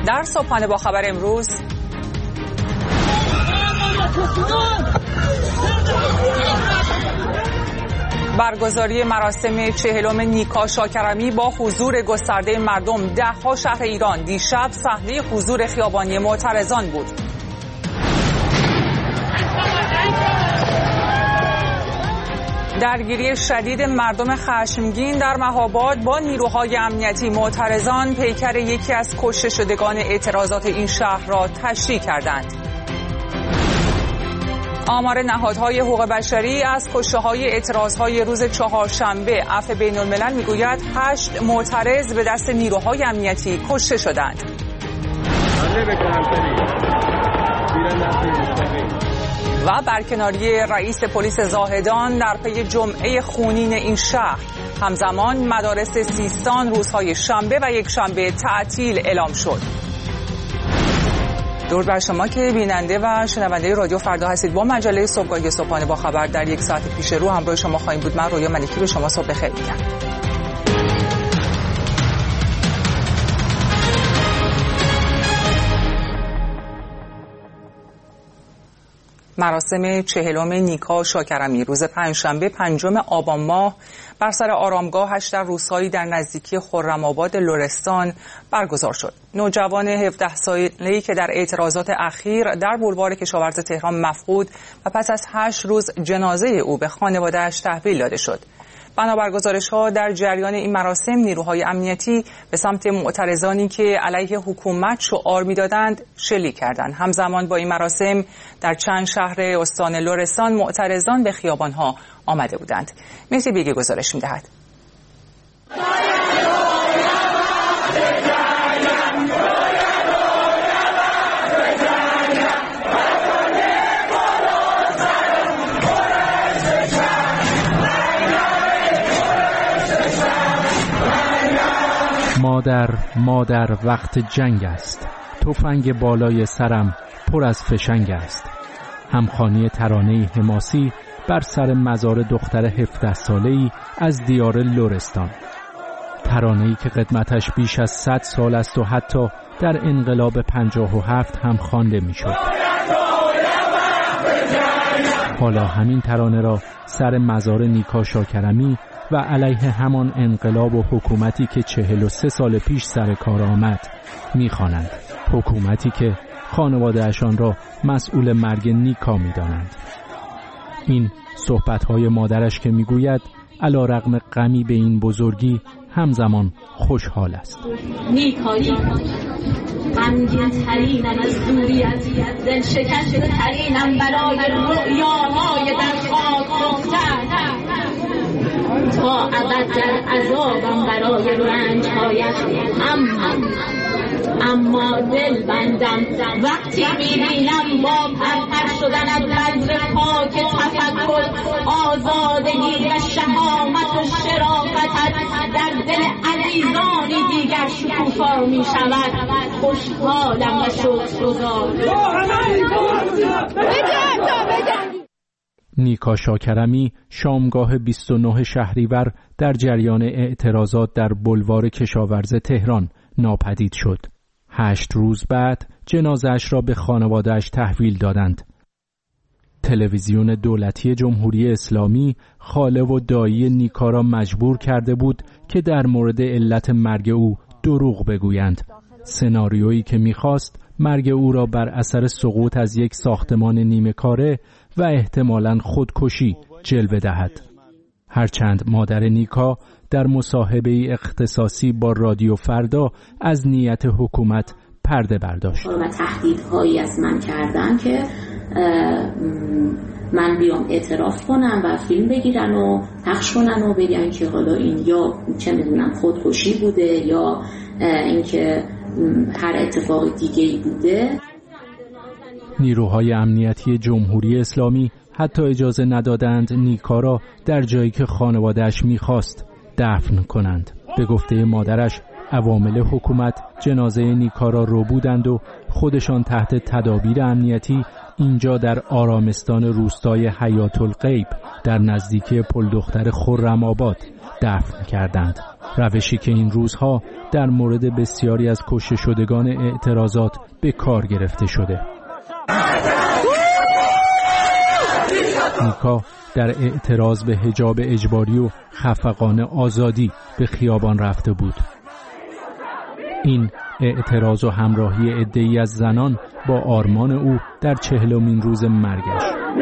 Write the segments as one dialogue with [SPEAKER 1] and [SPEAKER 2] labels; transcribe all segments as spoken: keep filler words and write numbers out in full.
[SPEAKER 1] در صبحانه با خبر امروز برگزاری مراسم چهلم نیکا شاکرمی با حضور گسترده مردم ده‌ها شهر ایران دیشب صحنه حضور خیابانی معترضان بود. درگیری شدید مردم خشمگین در مهاباد با نیروهای امنیتی. معترضان پیکر یکی از کشته شدگان اعتراضات این شهر را تشریح کردند. آمار نهادهای حقوق بشری از کشته‌های اعتراضهای روز چهارشنبه عفو بین‌الملل میگوید هشت معترض به دست نیروهای امنیتی کشته شدند. و برکناری رئیس پلیس زاهدان در پی جمعه خونین این شهر. همزمان مدارس سیستان روزهای شنبه و یک شنبه تعطیل اعلام شد. درود بر شما که بیننده و شنونده رادیو فردا هستید. با مجله صبحگاهی صبحانه با خبر در یک ساعت پیش رو همراه شما خواهیم بود. من رویا ملکی به شما صبح بخیر میگم. مراسم چهلم نیکا شاکرمی روز پنجشنبه پنجم آبان ماه بر سر آرامگاهش در روستایی در نزدیکی خرم‌آباد لرستان برگزار شد. نوجوان هفده ساله‌ای که در اعتراضات اخیر در بولوار کشاورز تهران مفقود و پس از هشت روز جنازه او به خانواده‌اش تحویل داده شد. بنابر گزارش‌ها در جریان این مراسم نیروهای امنیتی به سمت معترضانی که علیه حکومت شعار می‌دادند شلیک کردند. همزمان با این مراسم در چند شهر استان لرستان معترضان به خیابان‌ها آمده بودند. مهدی بیگی گزارش می‌دهد.
[SPEAKER 2] مادر مادر وقت جنگ است، تفنگ بالای سرم پر از فشنگ است. همخوانی ترانه حماسی بر سر مزار دختر هفده ساله‌ای از دیار لرستان. ترانه‌ای که قدمتش بیش از صد سال است و حتی در انقلاب پنجاه و هفت هم خوانده می‌شد. حالا همین ترانه را سر مزار نیکا شاکرمی و علیه همان انقلاب و حکومتی که چهل و سه سال پیش سر کار آمد می‌خوانند. حکومتی که خانواده‌اشان را مسئول مرگ نیکا می‌دانند. این صحبت‌های مادرش که می‌گوید علی‌رغم غمی به این بزرگی همزمان خوشحال است.
[SPEAKER 3] نیکایی غمگین ترینم از دوریت، دل شکسته ترینم برای رؤیاهای در خواب گفتن، تا ابد در عذابم برای رنج‌هایت. اما اما دل بندم وقتی می‌بینم با پرپر شدن از بذر پاک تفکر، آزادگی و شهامت و شرافتت در دل عزیزانی دیگر شکوفا می‌شود. خوشحالم و شکرگزار.
[SPEAKER 2] نیکا شاکرمی شامگاه بیست و نه شهریور در جریان اعتراضات در بولوار کشاورز تهران ناپدید شد. هشت روز بعد جنازه‌اش را به خانواده‌اش تحویل دادند. تلویزیون دولتی جمهوری اسلامی خاله و دایی نیکا را مجبور کرده بود که در مورد علت مرگ او دروغ بگویند. سناریویی که می‌خواست مرگ او را بر اثر سقوط از یک ساختمان نیمه کاره و احتمالاً خودکشی جلوه دهد. هرچند مادر نیکا در مصاحبه اختصاصی با رادیو فردا از نیت حکومت پرده برداشت.
[SPEAKER 3] و تهدیدهایی از من کردن که من بیام اعتراف کنم و فیلم بگیرن و پخش کنن و بگن که حالا این یا چه میدونم خودکشی بوده یا اینکه هر اتفاق دیگه‌ای بوده.
[SPEAKER 2] نیروهای امنیتی جمهوری اسلامی حتی اجازه ندادند نیکا را در جایی که خانواده‌اش می‌خواست دفن کنند. به گفته مادرش عوامل حکومت جنازه نیکا را ربودند و خودشان تحت تدابیر امنیتی اینجا در آرامستان روستای حیات الغیب در نزدیکی پل دختر خرم آباد دفن کردند. روشی که این روزها در مورد بسیاری از کشته شدگان اعتراضات به کار گرفته شده. نیکا در اعتراض به حجاب اجباری و خفقان آزادی به خیابان رفته بود. این اعتراض و همراهی عده‌ای از زنان با آرمان او در چهلمین روز مرگش.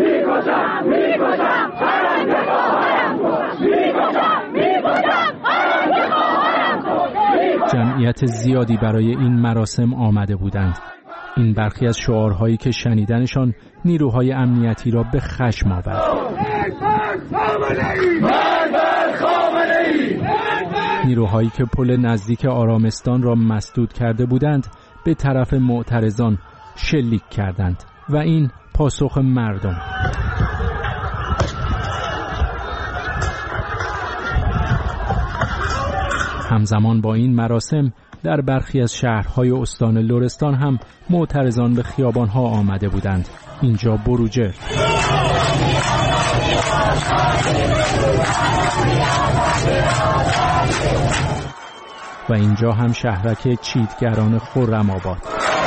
[SPEAKER 2] جمعیت زیادی برای این مراسم آمده بودند. این برخی از شعارهایی که شنیدنشان نیروهای امنیتی را به خشم آورد. نیروهایی که پل نزدیک آرامستان را مسدود کرده بودند به طرف معترضان شلیک کردند و این پاسخ مردم. همزمان با این مراسم در برخی از شهرهای استان لرستان هم معترضان به خیابانها آمده بودند. اینجا بروجرد و اینجا هم شهرک چیتگران خرم آباد.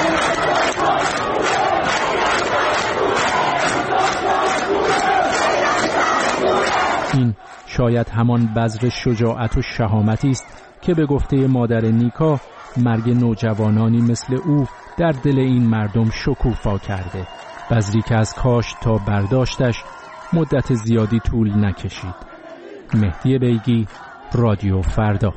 [SPEAKER 2] این شاید همان بذر شجاعت و شهامتی است که به گفته مادر نیکا مرگ نوجوانانی مثل او در دل این مردم شکوفا کرده، بذری که از کاشت تا برداشتش مدت زیادی طول نکشید. مهدی بیگی، رادیو فردا.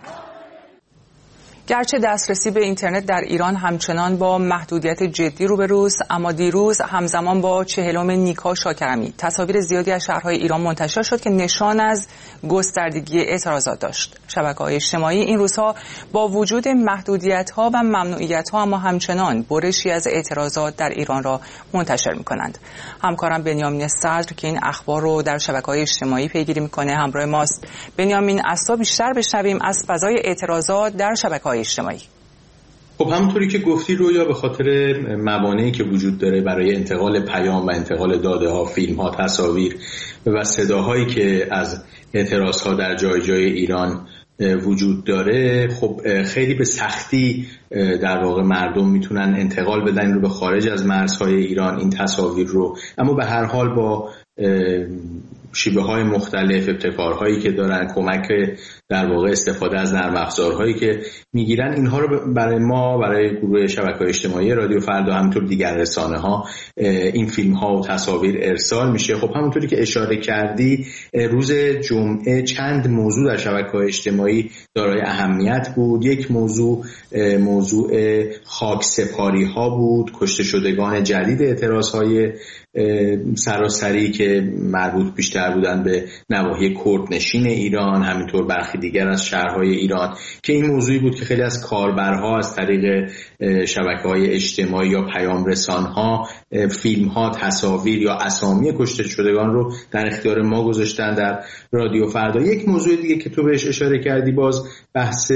[SPEAKER 1] گرچه دسترسی به اینترنت در ایران همچنان با محدودیت جدی روبروست، اما دیروز همزمان با چهلم نیکا شاکرمی تصاویر زیادی از شهرهای ایران منتشر شد که نشان از گستردگی اعتراضات داشت. شبکه‌های اجتماعی این روزها با وجود محدودیت‌ها و ممنوعیت‌ها اما همچنان برشی از اعتراضات در ایران را منتشر می‌کنند. همکارم بنیامین صدر که این اخبار رو در شبکه‌های اجتماعی پیگیری می‌کنه همراه ماست. بنیامین، از تو بیشتر بشنویم از فضای اعتراضات در شبکه‌های اجتماعی.
[SPEAKER 4] خب همونطوری که گفتی رویا، به خاطر موانعی که وجود داره برای انتقال پیام و انتقال داده ها، فیلم ها، تصاویر و صداهایی که از اعتراض ها در جای جای ایران وجود داره، خب خیلی به سختی در واقع مردم میتونن انتقال بدن رو به خارج از مرزهای ایران این تصاویر رو، اما به هر حال با شیوه های مختلف، ابتکارهایی که دارن، کمک در واقع استفاده از نرم افزارهایی که میگیرن، اینها رو برای ما، برای گروه شبکه‌های اجتماعی رادیو فردا، همینطور دیگر رسانه ها، این فیلم ها و تصاویر ارسال میشه. خب همونطوری که اشاره کردی، روز جمعه چند موضوع در شبکه‌های اجتماعی دارای اهمیت بود. یک موضوع موضوع خاکسپاری ها بود، کشته شدگان جدید اعتراض های سراسری که مربوط بیشتر بودن به نواحی کردنشین ایران، همینطور برخی دیگر از شهرهای ایران، که این موضوعی بود که خیلی از کاربرها از طریق شبکه‌های اجتماعی یا پیام رسان‌ها فیلم‌ها، تصاویر یا اسامی کشته شدگان رو در اختیار ما گذاشتن در رادیو فردا. یک موضوع دیگه که تو بهش اشاره کردی، باز بحث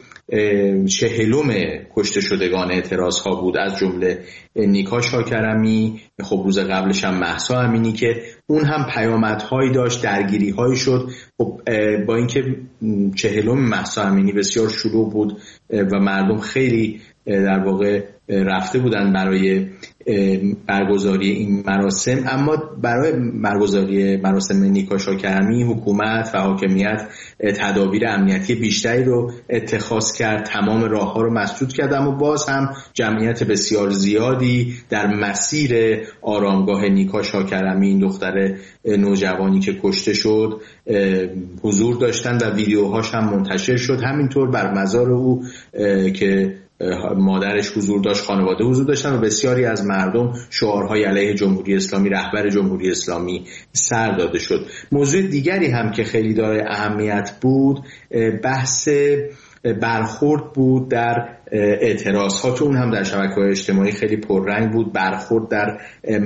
[SPEAKER 4] چهلم کشته شدگان اعتراض ها بود، از جمله نیکا شاکرمی، خب روز قبلش هم مهسا امینی که اون هم پیامدهایی داشت، درگیری هایی شد. خب با اینکه چهلم مهسا امینی بسیار شلوغ بود و مردم خیلی در واقع رفته بودن برای برگزاری این مراسم، اما برای برگزاری مراسم نیکا شاکرمی حکومت و حاکمیت تدابیر امنیتی بیشتری رو اتخاذ کرد، تمام راه‌ها رو مسدود کرد، اما باز هم جمعیت بسیار زیادی در مسیر آرامگاه نیکا شاکرمی، این دختر نوجوانی که کشته شد، حضور داشتن و ویدیوهاش هم منتشر شد. همینطور بر مزار او که مادرش حضور داشت، خانواده حضور داشتن و بسیاری از مردم شعارهای علیه جمهوری اسلامی، رهبر جمهوری اسلامی سر داده شد. موضوع دیگری هم که خیلی دارای اهمیت بود، بحث برخورد بود در اعتراض ها که اون هم در شبکه‌های اجتماعی خیلی پررنگ بود، برخورد در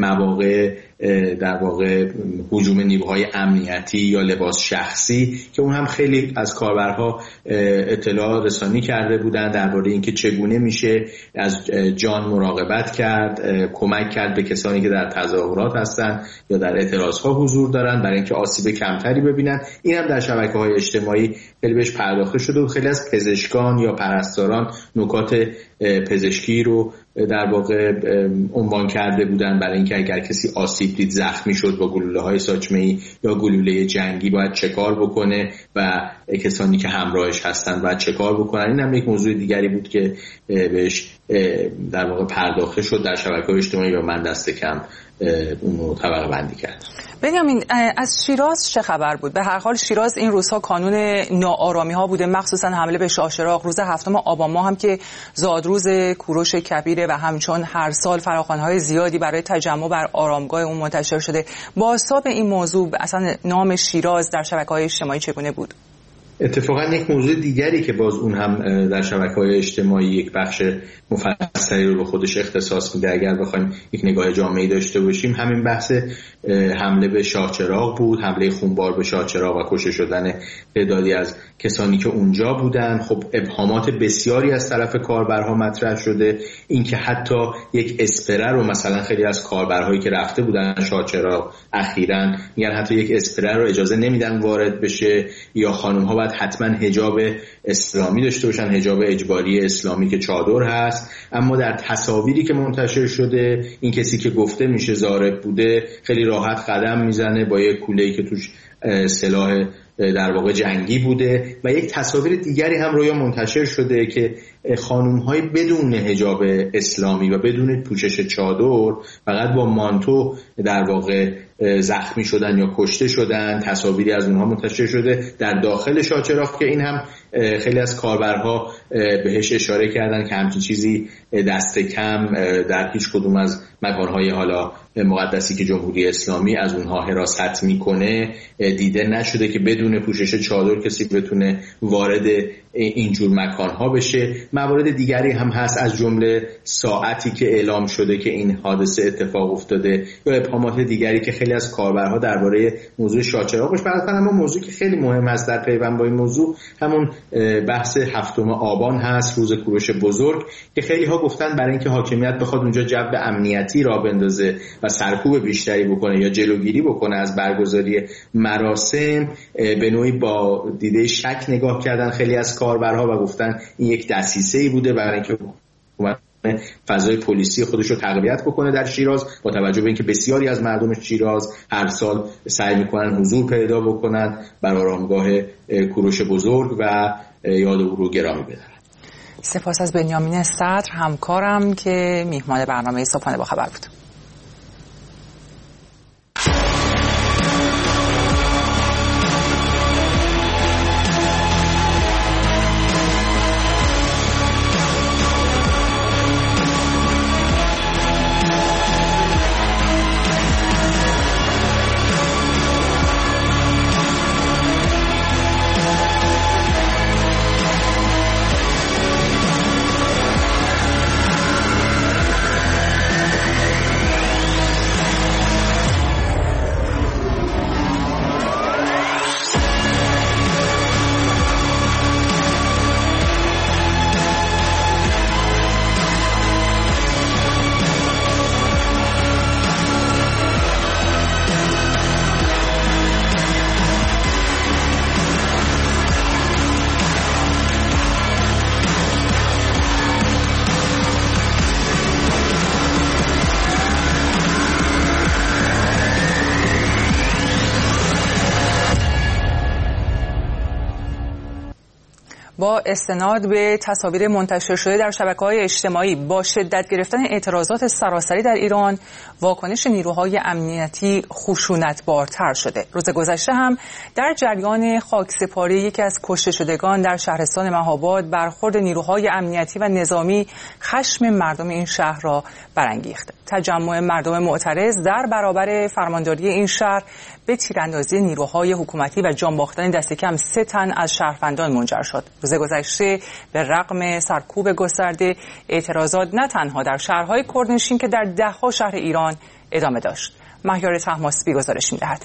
[SPEAKER 4] مواقع در واقع هجوم نیروهای امنیتی یا لباس شخصی که اون هم خیلی از کاربرها اطلاع رسانی کرده بودن درباره اینکه چگونه میشه از جان مراقبت کرد، کمک کرد به کسانی که در تظاهرات هستن یا در اعتراضها حضور دارن برای اینکه آسیب کمتری ببینن. این هم در شبکه‌های اجتماعی خیلی بهش پرداخته شده و خیلی از پزشکان یا پرستاران نکات پزشکی رو در واقع عنوان کرده بودن برای اینکه اگر کسی آسیب دید، زخمی شد با گلوله‌های ساچمه‌ای یا گلوله جنگی باید چه کار بکنه و کسانی که همراهش هستن باید چه کار بکنن. این هم یک موضوع دیگری بود که بهش در واقع پرداخته شد در شبکه‌های اجتماعی و من دست کم اون رو طبقه بندی کرد.
[SPEAKER 1] بنیامین، از شیراز چه خبر بود؟ به هر حال شیراز این روزها کانون ناآرامی ها بوده، مخصوصا حمله به شاه چراغ روز هفتم آبان ماه هم که زادروز کوروش کبیره و همچون هر سال فراخوان‌های زیادی برای تجمع بر آرامگاه اون منتشر شده. بازتاب این موضوع اصلا نام شیراز در شبکه‌های اجتماعی چگونه بود؟
[SPEAKER 4] اتفاقا یک موضوع دیگری که باز اون هم در شبکه‌های اجتماعی یک بخش مفصلی رو به خودش اختصاص میده اگر بخوایم یک نگاه جامعی داشته باشیم، همین بحث حمله به شاه چراغ بود، حمله خونبار به شاه چراغ و کشته شدن تعدادی از کسانی که اونجا بودن. خب ابهامات بسیاری از طرف کاربرها مطرح شده، اینکه حتی یک اسپره رو مثلا خیلی از کاربرهایی که رفته بودن شاه چراغ اخیراً میگن حتی یک اسپره رو اجازه نمیدن وارد بشه، یا خانم‌ها باید حتما حجاب اسلامی داشته باشن، حجاب اجباری اسلامی که چادر هست. اما در تصاویری که منتشر شده این کسی که گفته میشه ضارب بوده خیلی راحت قدم میزنه با یک کوله‌ای که توش سلاح در واقع جنگی بوده. و یک تصاویر دیگری هم روی منتشر شده که خانم‌های بدون حجاب اسلامی و بدون پوشش چادر فقط با مانتو در واقع زخمی شدن یا کشته شدن. تصاویری از اونها منتشر شده در داخل شاه چراغ که این هم خیلی از کاربرها بهش اشاره کردن که همچین چیزی دست کم در هیچ کدوم از مکانهای حالا مقدسی که جمهوری اسلامی از اونها حراست میکنه دیده نشده که بدون پوشش چادر کسی بتونه وارد اینجور مکانها بشه. موارد دیگری هم هست از جمله ساعتی که اعلام شده که این حادثه اتفاق افتاده یا ابهامات دیگری که خیلی از کاربرها درباره موضوع شاه چراغ باشه. برای اما موضوعی که خیلی مهم است در پیوند با این موضوع همون بحث هفتم آبان هست، روز کوروش بزرگ، که خیلی ها گفتن برای اینکه حاکمیت بخواد اونجا جو امنیتی را بندازه و سرکوب بیشتری بکنه یا جلوگیری بکنه از برگزاری مراسم، به نوعی با دیده شک نگاه کردن خیلی از کاربرها و گفتن این یک دسیسه‌ای بوده برای اینکه فضای پلیسی خودش رو تقویت بکنه در شیراز، با توجه به اینکه بسیاری از مردم شیراز هر سال سعی میکنن حضور پیدا بکنن بر آرامگاه کوروش بزرگ و یاد او رو گرامی بدارن.
[SPEAKER 1] سپاس از بنیامین صدر همکارم که میهمان برنامه صبحانه با خبر بود. با استناد به تصاویر منتشر شده در شبکه‌های اجتماعی با شدت گرفتن اعتراضات سراسری در ایران، واکنش نیروهای امنیتی خشونت‌بارتر شده. روز گذشته هم در جریان خاکسپاری یکی از کشته شدگان در شهرستان مهاباد برخورد نیروهای امنیتی و نظامی خشم مردم این شهر را برانگیخت. تجمع مردم معترض در برابر فرمانداری این شهر به تیراندازی نیروهای حکومتی و جان باختن دست کم سه تن از شهروندان منجر شد. روز گذشته به رغم سرکوب گسترده، اعتراضات نه تنها در شهرهای کردنشین که در ده‌ها شهر ایران ادامه داشت. مهیار طهماسبی گزارش می‌دهد.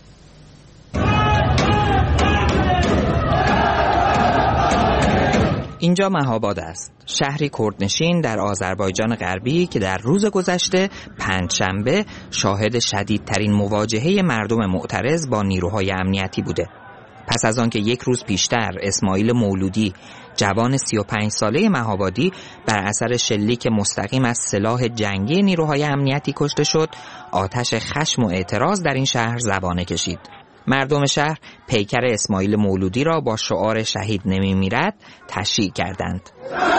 [SPEAKER 5] اینجا مهاباد است، شهری کردنشین در آذربایجان غربی که در روز گذشته پنجشنبه شاهد شدیدترین مواجهه مردم معترض با نیروهای امنیتی بوده. پس از آن که یک روز پیشتر اسماعیل مولودی، جوان سی و پنج ساله مهابادی، بر اثر شلیک مستقیم از سلاح جنگی نیروهای امنیتی کشته شد، آتش خشم و اعتراض در این شهر زبانه کشید. مردم شهر پیکر اسماعیل مولودی را با شعار شهید نمی میرد تشییع کردند.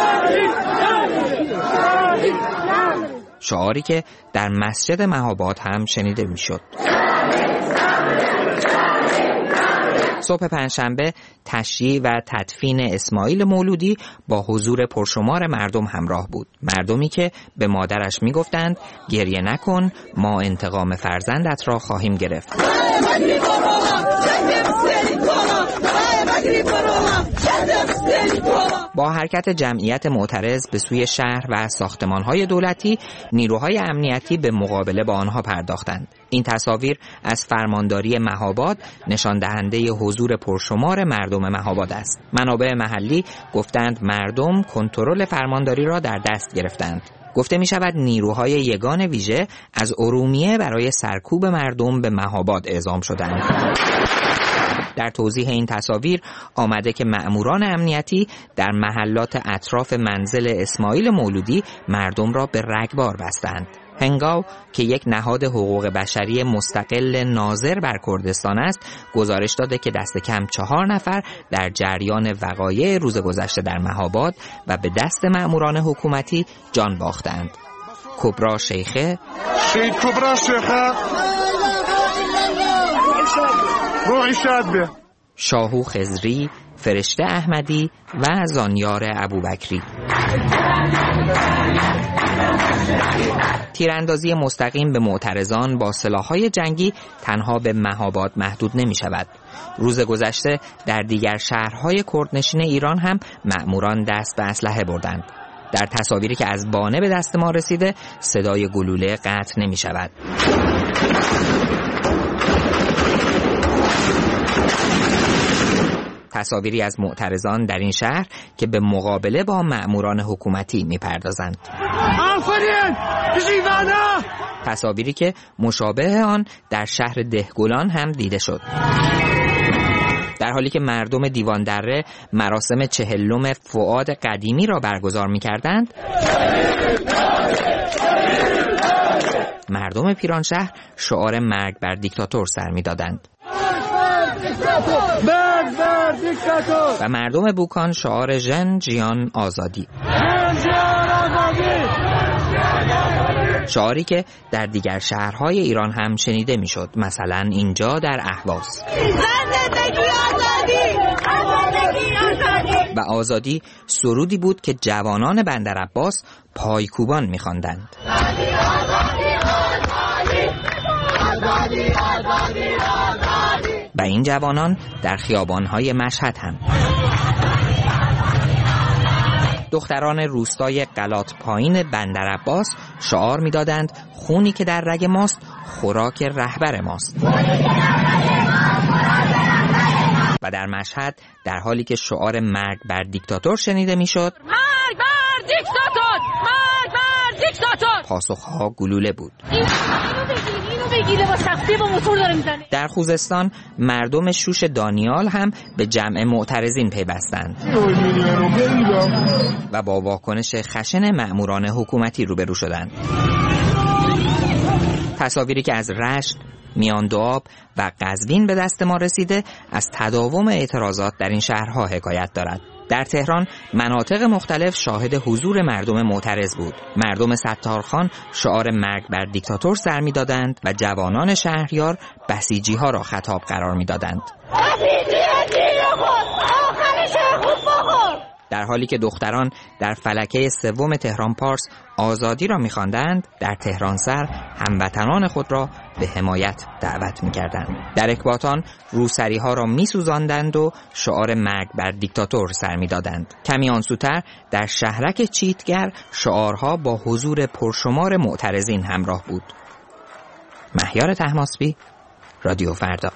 [SPEAKER 5] شعاری که در مسجد مهاباد هم شنیده می شد. صبح پنجشنبه تشییع و تدفین اسماعیل مولودی با حضور پرشمار مردم همراه بود. مردمی که به مادرش می گفتند گریه نکن، ما انتقام فرزندت را خواهیم گرفت. با حرکت جمعیت معترض به سوی شهر و ساختمان‌های دولتی، نیروهای امنیتی به مقابله با آنها پرداختند. این تصاویر از فرمانداری مهاباد نشان دهنده حضور پرشمار مردم مهاباد است. منابع محلی گفتند مردم کنترل فرمانداری را در دست گرفتند. گفته می شود نیروهای یگان ویژه از ارومیه برای سرکوب مردم به مهاباد اعزام شدند. در توضیح این تصاویر آمده که مأموران امنیتی در محلات اطراف منزل اسماعیل مولودی مردم را به رگبار بستند. هنگاو که یک نهاد حقوق بشری مستقل ناظر بر کردستان است، گزارش داده که دست کم چهار نفر در جریان وقایع روز گذشته در مهاباد و به دست مأموران حکومتی جان باختند. کبرا شیخه،
[SPEAKER 6] شهید کبرا شیخه، روحی شاد به،
[SPEAKER 5] شاهو خضری، فرشته احمدی و زانیار ابوبکری. تیراندازی مستقیم به معترضان با سلاح‌های جنگی تنها به مهاباد محدود نمی شود. روز گذشته در دیگر شهرهای کردنشین ایران هم مأموران دست به اسلحه بردند. در تصاویری که از بانه به دست ما رسیده صدای گلوله قطع نمی شود. تصاویری از معترضان در این شهر که به مقابله با مأموران حکومتی می‌پردازند. تصاویری که مشابه آن در شهر دهگلان هم دیده شد. در حالی که مردم دیوان دره مراسم چهلم فؤاد قدیمی را برگزار می‌کردند، مردم پیرانشهر شعار مرگ بر دیکتاتور سر می‌دادند. و مردم بوکان شعار ژن جیان آزادی، شعاری که در دیگر شهرهای ایران هم شنیده میشد، مثلا اینجا در اهواز. و آزادی سرودی بود که جوانان بندرعباس پایکوبان می‌خواندند. و این جوانان در خیابان‌های مشهد هم. دختران روستای قلات پایین بندرعباس شعار می‌دادند خونی که در رگ ماست خوراک رهبر ماست. و در مشهد در حالی که شعار مرگ بر دیکتاتور شنیده می‌شد، مرگ بر دیکتاتور، مرگ بر دیکتاتور، پاسخ‌ها گلوله بود. در خوزستان مردم شوش دانیال هم به جمع معترضین پیوستند و با واکنش خشن مأموران حکومتی روبرو شدند. تصاویری که از رشت، میاندوآب و قزوین به دست ما رسیده از تداوم اعتراضات در این شهرها حکایت دارد. در تهران مناطق مختلف شاهد حضور مردم معترض بود. مردم ستارخان شعار مرگ بر دیکتاتور سر می‌دادند و جوانان شهریار بسیجی‌ها را خطاب قرار می‌دادند. در حالی که دختران در فلکه سوم تهران پارس آزادی را می‌خواندند، در تهران سر هموطنان خود را به حمایت دعوت می‌کردند. در اکباتان روسری‌ها را می‌سوزاندند و شعار مرگ بر دیکتاتور سر می‌دادند. کمی آنسوتر در شهرک چیتگر شعارها با حضور پرشمار معترضین همراه بود. مهیار طهماسبی، رادیو فردا.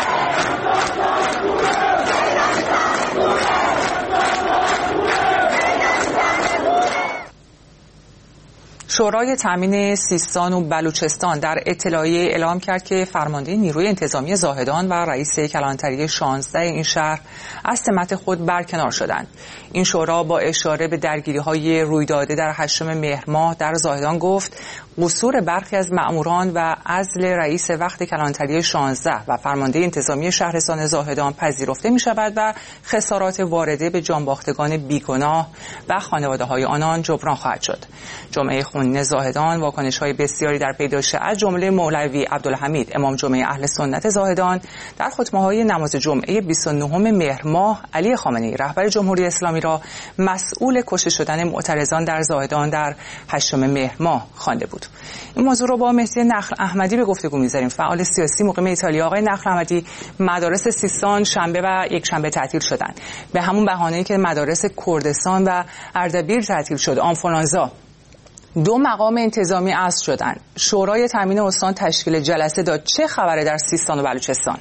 [SPEAKER 1] شورای تامین سیستان و بلوچستان در اطلاعیه اعلام کرد که فرمانده نیروی انتظامی زاهدان و رئیس کلانتری شانزده این شهر از سمت خود برکنار شدند. این شورا با اشاره به درگیری‌های رویداده در هشتم مهر ماه در زاهدان گفت قصور برخی از مأموران و عزل رئیس وقت کلانتری شانزده و فرمانده انتظامی شهرستان زاهدان پذیرفته می‌شود و خسارات وارده به جانباختگان بیگناه و خانواده‌های آنان جبران خواهد شد. جمعه خونین زاهدان واکنش‌های بسیاری در پی داشته، از جمله مولوی عبدالحمید امام جمعه اهل سنت زاهدان در خطبه‌های نماز جمعه بیست و نهم مهر ماه علی خامنه‌ای رهبر جمهوری اسلامی را مسئول کشته شدن معترضان در زاهدان در هشتم مهر ماه خوانده بود. این موضوع رو با مهدی نخل احمدی به گفتگو می‌ذاریم، فعال سیاسی مقیم ایتالیا. آقای نخل احمدی، مدارس سیستان شنبه و یک شنبه تعطیل شدند به همون بهانه‌ای که مدارس کردستان و اردبیل تعطیل شد. آنفولانزا دو مقام انتظامی عزل شدند. شورای تامین استان تشکیل جلسه داد. چه خبره در سیستان و بلوچستان؟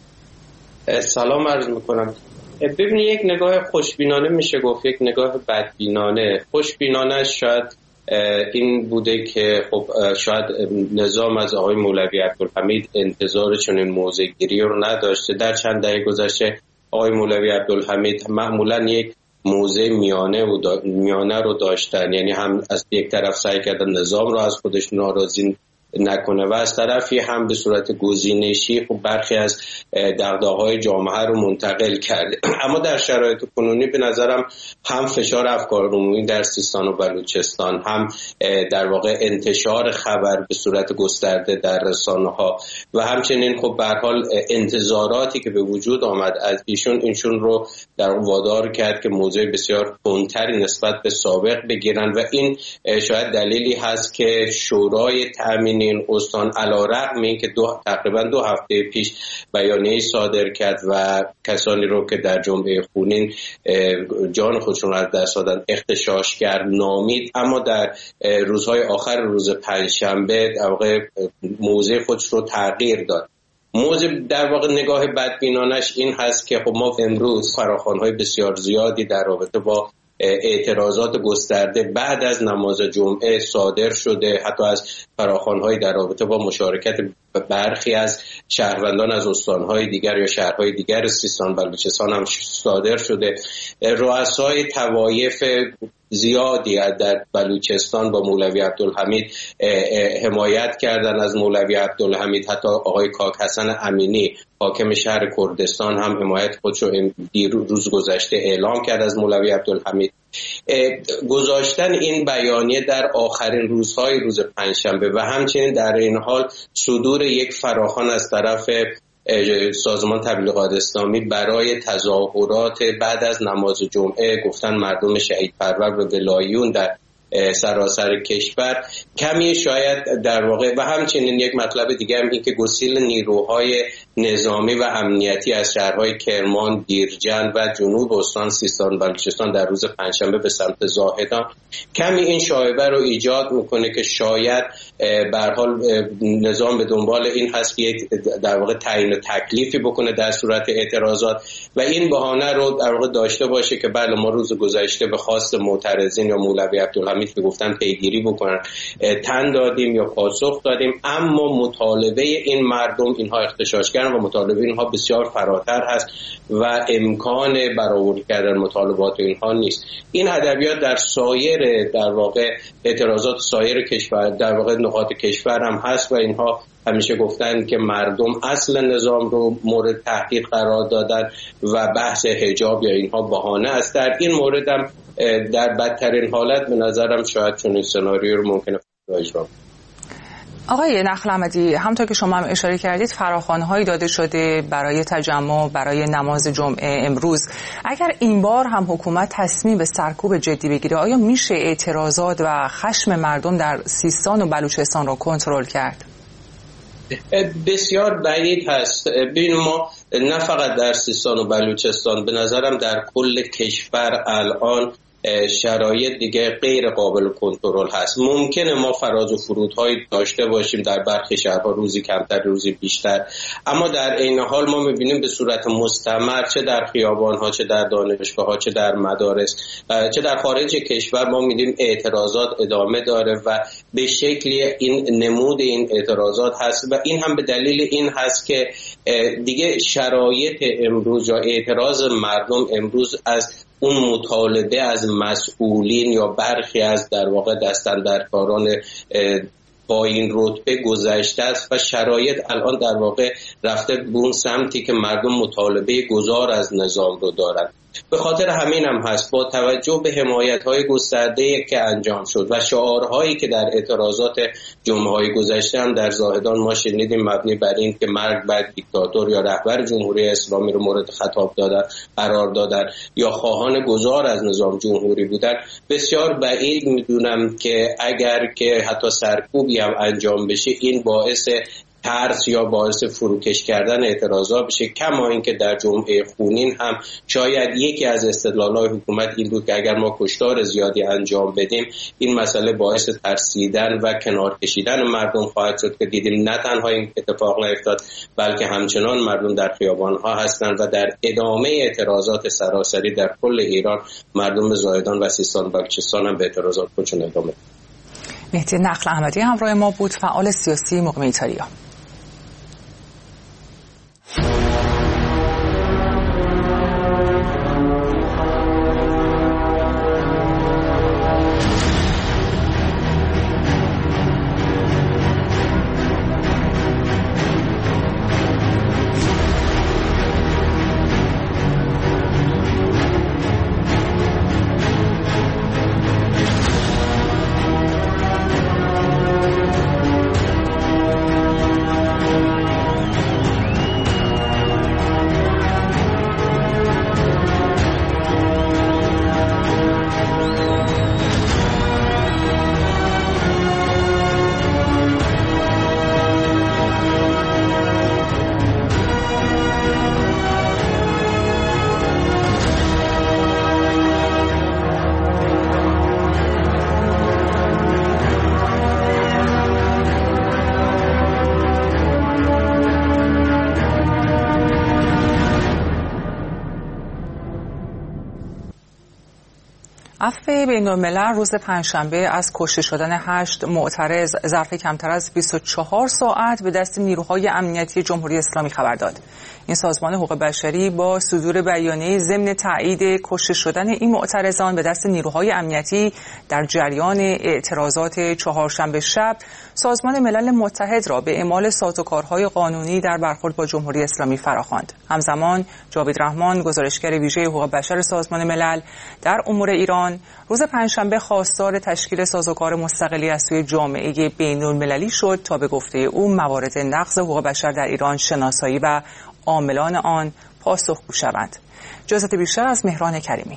[SPEAKER 7] سلام عرض میکنم. ببینید، یک نگاه خوشبینانه میشه گفت، یک نگاه بدبینانه. خوشبینانه شاید این بوده که خب شاید نظام از آقای مولوی عبدالحمید انتظار چنین موضع‌گیری رو نداشته. در چند دهه گذشته آقای مولوی عبدالحمید معمولا یک موضع میانه و دا... میانه رو داشتن، یعنی هم از یک طرف سعی کردن نظام رو از خودش ناراضی نکنه و از طرفی هم به صورت گزینشی خب برخی از دغدغه‌های جامعه رو منتقل کرده. اما در شرایط کنونی به نظرم هم فشار افکار عمومی در سیستان و بلوچستان، هم در واقع انتشار خبر به صورت گسترده در رسانه‌ها و همچنین خب به هر حال انتظاراتی که به وجود آمد از ایشون ایشون رو در وادار کرد که موضوع بسیار تندتری نسبت به سابق بگیرن و این شاید دلیلی هست که شورای تامین این استان علی‌رغم اینکه دو تقریبا دو هفته پیش بیانیه صادر کرد و کسانی رو که در جمعه خونین جان خودشون از دست دادن اغتشاشگر نامید، اما در روزهای آخر روز پنجشنبه در واقع موضع خودش رو تغییر داد. موضوع در واقع نگاه بدبینانش این هست که خب ما امروز فراخوان‌های بسیار زیادی در رابطه با اعتراضات گسترده بعد از نماز جمعه صادر شده، حتی از فراخوان‌های در رابطه با مشارکت برخی از شهروندان از استان‌های دیگر یا شهرهای دیگر سیستان بلوچستان هم صادر شده. رؤسای طوایف زیادی در بلوچستان با مولوی عبدالحمید حمایت کردن از مولوی عبدالحمید، حتی آقای کاک حسن امینی حاکم شهر کردستان هم حمایت خودشو روز گذشته اعلام کرد از مولوی عبدالحمید. گذاشتن این بیانیه در آخرین روزهای روز پنجشنبه و همچنین در این حال صدور یک فراخوان از طرف سازمان تبلیغات اسلامی برای تظاهرات بعد از نماز جمعه، گفتن مردم شهید پرور و ولایون در سراسر کشور، کمی شاید در واقع و همچنین یک مطلب دیگه هم این که گسیل نیروهای نظامی و امنیتی از شهرهای کرمان، بیرجند و جنوب استان سیستان بلوچستان در روز پنجشنبه به سمت زاهدان کمی این شایعه رو ایجاد میکنه که شاید به هر حال نظام به دنبال این هست که در واقع تعیین تکلیفی بکنه در صورت اعتراضات و این بهانه رو در واقع داشته باشه که بله ما روز گذشته به خواست معترضین یا مولوی عبدالحمید که گفتن پیگیری بکنن تن دادیم یا پاسخ دادیم، اما مطالبه این مردم اینها اغتشاش کردن و مطالبه اینها بسیار فراتر هست و امکان برآورد کردن مطالبات اینها نیست. این ادبیات در سایر در واقع اعتراضات سایر کشور در واقع نقاط کشور هم هست و اینها همیشه گفتن که مردم اصل نظام رو مورد تحقیق قرار دادن و بحث حجاب یا اینها بهانه است. در این مورد هم در بدترین حالت به نظرم شاید چون این سناریو رو ممکنه اجرا.
[SPEAKER 1] آقای نخل احمدی، همونطور که شما هم اشاره کردید فراخوان‌هایی داده شده برای تجمع برای نماز جمعه امروز. اگر این بار هم حکومت تصمیم به سرکوب جدی بگیره، آیا میشه اعتراضات و خشم مردم در سیستان و بلوچستان را کنترل کرد؟
[SPEAKER 7] بسیار بعید هست. ببین، ما نه فقط در سیستان و بلوچستان، به نظرم در کل کشور الان شرایط دیگه غیر قابل کنترل هست. ممکنه ما فراز و فرودهایی داشته باشیم در برخی شهرها، روزی کمتر روزی بیشتر، اما در این حال ما میبینیم به صورت مستمر، چه در خیابان‌ها، چه در دانشگاه‌ها، چه در مدارس، چه در خارج کشور، ما میبینیم اعتراضات ادامه داره و به شکلی این نمود این اعتراضات هست و این هم به دلیل این هست که دیگه شرایط امروز یا اعتراض مردم امروز از اون مطالبه از مسئولین یا برخی از در واقع دستاندرکاران با این رتبه گذشته است و شرایط الان در واقع رفته به اون سمتی که مردم مطالبه گذار از نظام رو دارن. به خاطر همین هم هست با توجه به حمایت‌های گسترده‌ای که انجام شد و شعارهایی که در اعتراضات جمعه‌های گذشته هم در زاهدان ما شنیدیم مبنی بر این که مرگ بر دیکتاتور یا رهبر جمهوری اسلامی رو مورد خطاب دادن قرار دادن یا خواهان گذار از نظام جمهوری بودن، بسیار بعید میدونم که اگر که حتی سرکوبی هم انجام بشه این باعث ترس یا باعث فروکش کردن اعتراضات بشه. کما اینکه در جمعه خونین هم شاید یکی از استدلال‌های حکومت این بود که اگر ما کشتار زیادی انجام بدیم این مسئله باعث ترسیدن و کنار کشیدن مردم خواهد شد که دیدیم نه تنها این اتفاق نیفتاد بلکه همچنان مردم در خیابان‌ها هستند و در ادامه اعتراضات سراسری در کل ایران مردم زاهدان و سیستان و بلوچستان هم به اعتراضات خودشون ادامه.
[SPEAKER 1] مهدی نخل احمدی همراه ما بود، فعال سیاسی مقیم ایتالیا. عفو بین‌الملل روز پنجشنبه از کشته شدن هشت معترض ظرف کمتر از بیست و چهار ساعت به دست نیروهای امنیتی جمهوری اسلامی خبر داد. این سازمان حقوق بشری با صدور بیانیه ضمن تایید کشته شدن این معترضان به دست نیروهای امنیتی در جریان اعتراضات چهارشنبه شب سازمان ملل متحد را به اعمال سازوکارهای قانونی در برخورد با جمهوری اسلامی فراخواند. همزمان جاوید رحمان گزارشگر ویژه حقوق بشر سازمان ملل در امور ایران روز پنجشنبه خواستار تشکیل سازوکار مستقلی از سوی جامعه بین‌المللی شد تا به گفته او موارد نقض حقوق بشر در ایران شناسایی و عاملان آن پاسخگو شوند. جزئیات بیشتر از مهران کریمی.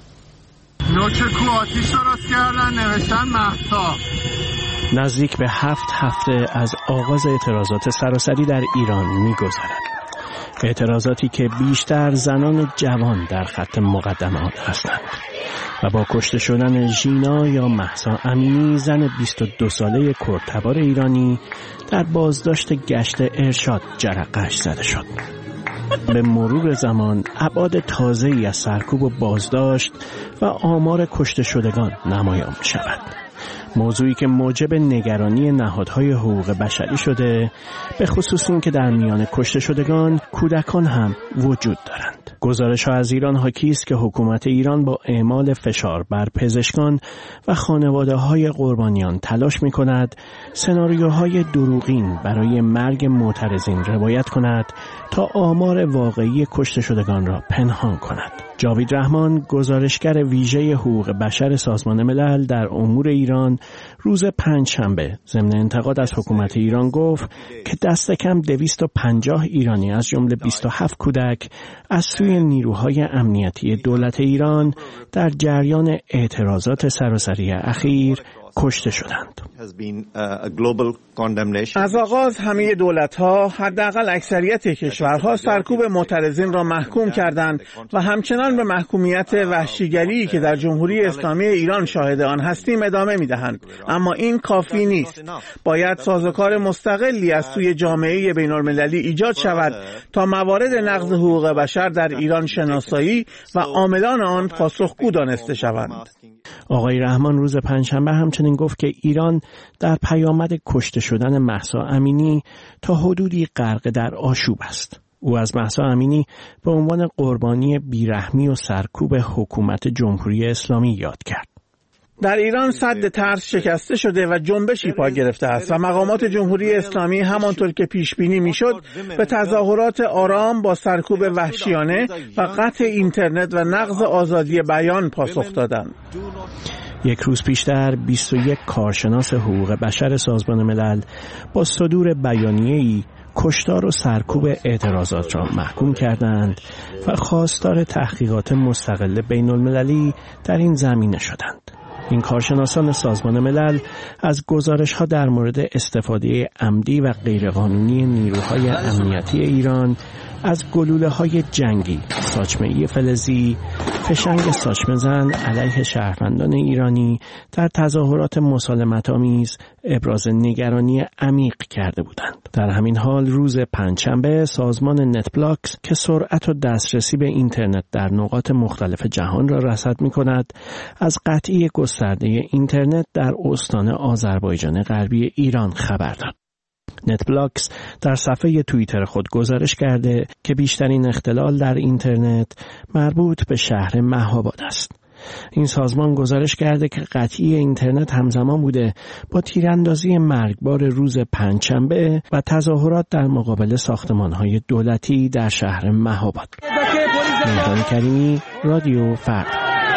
[SPEAKER 6] نوک کو آتیش درست کردن نوشتن مهتاب.
[SPEAKER 2] نزدیک به هفت هفته از آغاز اعتراضات سراسری در ایران می‌گذرد. اعتراضاتی که بیشتر زنان جوان در خط مقدمات هستند و با کشته شدن ژینا یا مهسا امینی زن بیست و دو ساله کردتبار ایرانی در بازداشت گشت ارشاد جرقه‌اش زده شد. به مرور زمان ابعاد تازه‌ای از سرکوب و بازداشت و آمار کشته شدگان نمایان شود. موضوعی که موجب نگرانی نهادهای حقوق بشری شده، به خصوص این که در میان کشته شدگان کودکان هم وجود دارند. گزارش‌ها از ایران حاکی است که حکومت ایران با اعمال فشار بر پزشکان و خانواده‌های قربانیان تلاش می‌کند سناریوهای دروغین برای مرگ معترضین روایت کند تا آمار واقعی کشته شدگان را پنهان کند.
[SPEAKER 8] جاوید رحمان، گزارشگر ویژه حقوق بشر سازمان ملل در امور ایران، روز پنجشنبه ضمن انتقاد از حکومت ایران گفت که دست کم دویست و پنجاه ایرانی از جمله بیست و هفت کودک از سوی نیروهای امنیتی دولت ایران در جریان اعتراضات سراسری اخیر کشته شدند.
[SPEAKER 9] از آغاز همه دولت‌ها، حداقل اکثریت کشورها، سرکوب معترضین را محکوم کردند و همچنان به محکومیت وحشیگری که در جمهوری اسلامی ایران شاهد آن هستیم ادامه می‌دهند. اما این کافی نیست. باید سازوکار مستقلی از سوی جامعه بین‌المللی ایجاد شود تا موارد نقض حقوق بشر در ایران شناسایی و عاملان آن پاسخگو دانسته شوند.
[SPEAKER 8] آقای رحمان روز پنجشنبه همچنین گفت که ایران در پیامد کشته شدن مهسا امینی تا حدودی غرق در آشوب است. او از مهسا امینی به عنوان قربانی بیرحمی و سرکوب حکومت جمهوری اسلامی یاد کرد.
[SPEAKER 9] در ایران سد ترس شکسته شده و جنبشی پا گرفته است و مقامات جمهوری اسلامی همانطور که پیش بینی میشد به تظاهرات آرام با سرکوب وحشیانه و قطع اینترنت و نقض آزادی بیان پاسخ دادند.
[SPEAKER 8] یک روز پیشتر بیست و یک کارشناس حقوق بشر سازمان ملل با صدور بیانیه‌ای کشتار و سرکوب اعتراضات را محکوم کردند و خواستار تحقیقات مستقل بین المللی در این زمینه شدند. این کارشناسان سازمان ملل از گزارش‌ها در مورد استفاده عمدی و غیرقانونی نیروهای امنیتی ایران از گلوله‌های جنگی، ساچمه‌ای فلزی، فشنگ ساچمه‌زن علیه شهروندان ایرانی در تظاهرات مسالمت‌آمیز ابراز نگرانی عمیق کرده بودند. در همین حال روز پنجشنبه سازمان نتبلاکس که سرعت و دسترسی به اینترنت در نقاط مختلف جهان را رصد می‌کند، از قطعی گسترده اینترنت در استان آذربایجان غربی ایران خبر داد. نتبلاکس در صفحه توییتر خود گزارش کرده که بیشترین اختلال در اینترنت مربوط به شهر مهاباد است. این سازمان گزارش کرده که قطعی اینترنت همزمان بوده با تیراندازی مرگبار روز پنجشنبه و تظاهرات در مقابل ساختمان‌های دولتی در شهر مهاباد. مهران کریمی، رادیو فردا.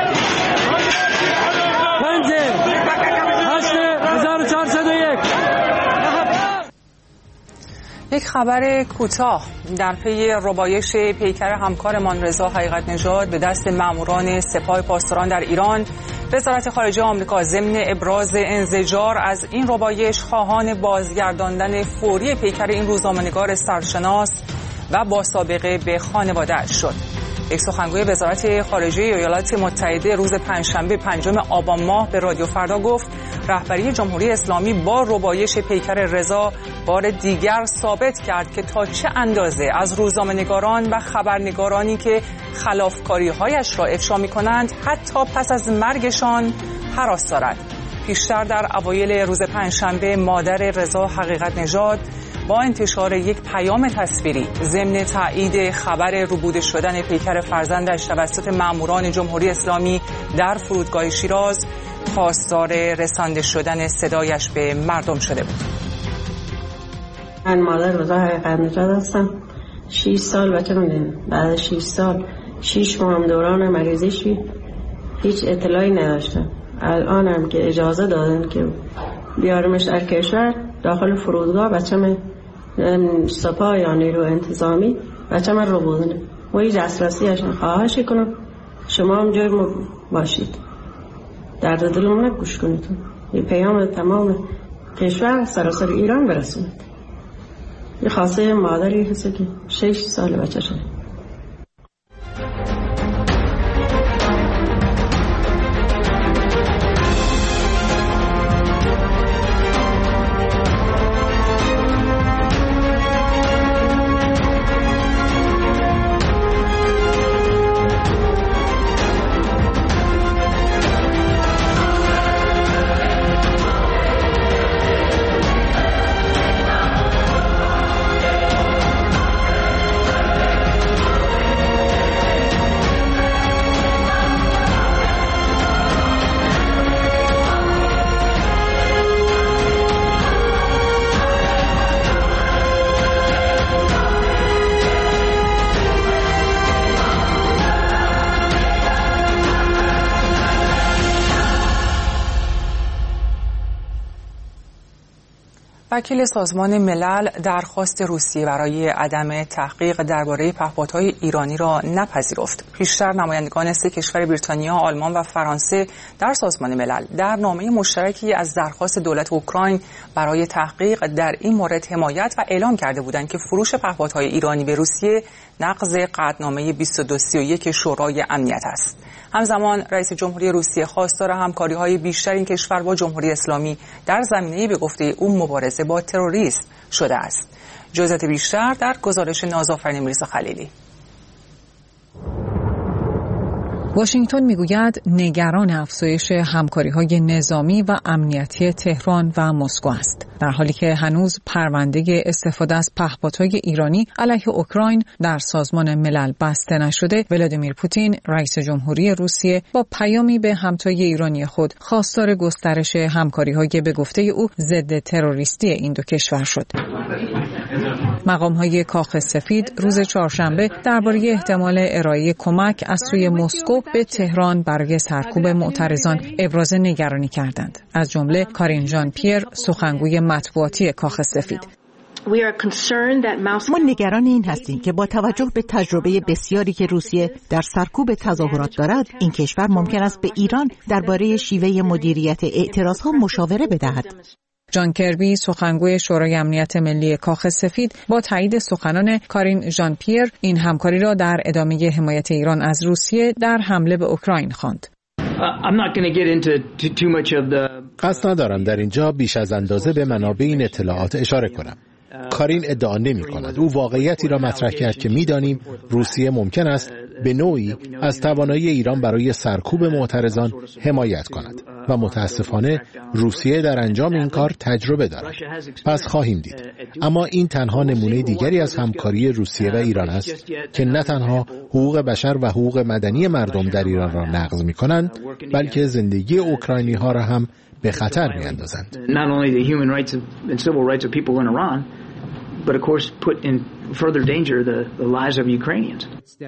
[SPEAKER 1] یک خبر کوتاه در پی ربایش پیکر همکارمان رضا حقیقت نژاد به دست ماموران سپاه پاسداران در ایران، وزارت خارجه آمریکا ضمن ابراز انزجار از این ربایش خواهان بازگرداندن فوری پیکر این روزنامه‌نگار سرشناس و با سابقه به خانواده‌اش شد. یک سخنگوی وزارت خارجه ایالات متحده روز پنجشنبه پنجم آبان ماه به رادیو فردا گفت رهبری جمهوری اسلامی با ربایش پیکر رضا بار دیگر ثابت کرد که تا چه اندازه از روزنامه‌نگاران و خبرنگارانی که خلافکاری‌هایش را افشا می‌کنند حتی پس از مرگشان هراس دارد. پیشتر در اوایل روز پنجشنبه مادر رضا حقیقت نژاد با انتشار یک پیام تصویری ضمن تایید خبر ربوده شدن پیکر فرزندش توسط ماموران جمهوری اسلامی در فرودگاه شیراز خواستار رسانده شدن صدایش به مردم شده بود.
[SPEAKER 10] من مادر رضا حقیقت نژاد هستم. شش سال بچه من بعد شش سال شش ماه دوران مریضیش هیچ اطلاعی نداشتم. الانم که اجازه دادن که بیارمش در کشور داخل فرودگاه بچه من سپاه یا نیرو انتظامی بچه من رو بودنه و هیچ دسترسیش خواهشی کنم شما هم جای ما باشید، درد دلم نگوش کنید، یه پیام تمام کشور سراسر ایران برسونید. یه خاصه مادری هست که شش سال بچه شده.
[SPEAKER 1] وکیل سازمان ملل درخواست روسیه برای عدم تحقیق درباره پهپادهای ایرانی را نپذیرفت. پیشتر نمایندگان سه کشور بریتانیا، آلمان و فرانسه در سازمان ملل در نامه مشترکی از درخواست دولت اوکراین برای تحقیق در این مورد حمایت و اعلام کرده بودند که فروش پهپادهای ایرانی به روسیه نقض قطعنامه بیست و دو سی و یک شورای امنیت است. همزمان رئیس جمهوری روسیه خواستار همکاری‌های بیشتر این کشور با جمهوری اسلامی در زمینه به گفته او مبارزه با تروریسم شده است. جزئیات بیشتر در گزارش نازآفرین میرزا خلیلی.
[SPEAKER 11] واشنگتن میگوید نگران افزایش همکاری‌های نظامی و امنیتی تهران و مسکو است، در حالی که هنوز پرونده استفاده از پهپادهای ایرانی علیه اوکراین در سازمان ملل بسته نشده. ولادیمیر پوتین رئیس جمهوری روسیه با پیامی به همتای ایرانی خود خواستار گسترش همکاری‌های به گفته او ضد تروریستی این دو کشور شد. مقام‌های کاخ سفید روز چهارشنبه درباره احتمال ارائه کمک از سوی مسکو به تهران برای سرکوب معترضان ابراز نگرانی کردند، از جمله کارین ژان پیر، سخنگوی مطبوعاتی کاخ سفید.
[SPEAKER 12] ما نگران این هستیم که با توجه به تجربه بسیاری که روسیه در سرکوب تظاهرات دارد، این کشور ممکن است به ایران درباره شیوه مدیریت اعتراضها مشاوره بدهد.
[SPEAKER 11] جان کربی، سخنگوی شورای امنیت ملی کاخ سفید، با تایید سخنان کارین ژان پیر این همکاری را در ادامه حمایت ایران از روسیه در حمله به اوکراین خواند.
[SPEAKER 13] قصد ندارم در اینجا بیش از اندازه به منابع این اطلاعات اشاره کنم. کارین ادعا نمی کند. او واقعیتی را مطرح کرد که می دانیم روسیه ممکن است به نوعی از توانایی ایران برای سرکوب معترضان حمایت کند و متاسفانه روسیه در انجام این کار تجربه دارد. پس خواهیم دید. اما این تنها نمونه دیگری از همکاری روسیه و ایران است که نه تنها حقوق بشر و حقوق مدنی مردم در ایران را نقض می کنند، بلکه زندگی اوکراینی ها را هم به خطر می اندازند.
[SPEAKER 14] But of course put in further danger the, the lives of Ukrainians.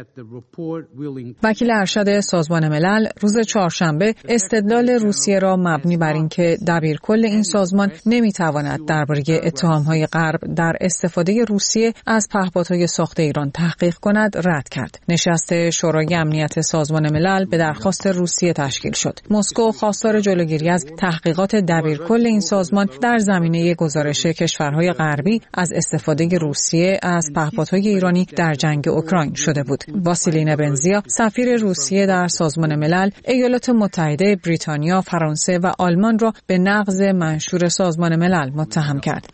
[SPEAKER 11] وکیل ارشد سازمان ملل روز چهارشنبه استدلال روسیه را مبنی بر اینکه دبیرکل این سازمان نمیتواند درباره اتهام‌های غرب در استفاده روسیه از پهپادهای ساخته ایران تحقیق کند رد کرد. نشست شورای امنیت سازمان ملل به درخواست روسیه تشکیل شد. مسکو خواستار جلوگیری از تحقیقات دبیرکل این سازمان در زمینه گزارش کشورهای غربی از استفاده روسیه از پهپادهای ایرانی در جنگ اوکراین شده بود. واسیلینا بنزیا، سفیر روسیه در سازمان ملل، ایالات متحده، بریتانیا، فرانسه و آلمان را به نقض منشور سازمان ملل متهم کرد.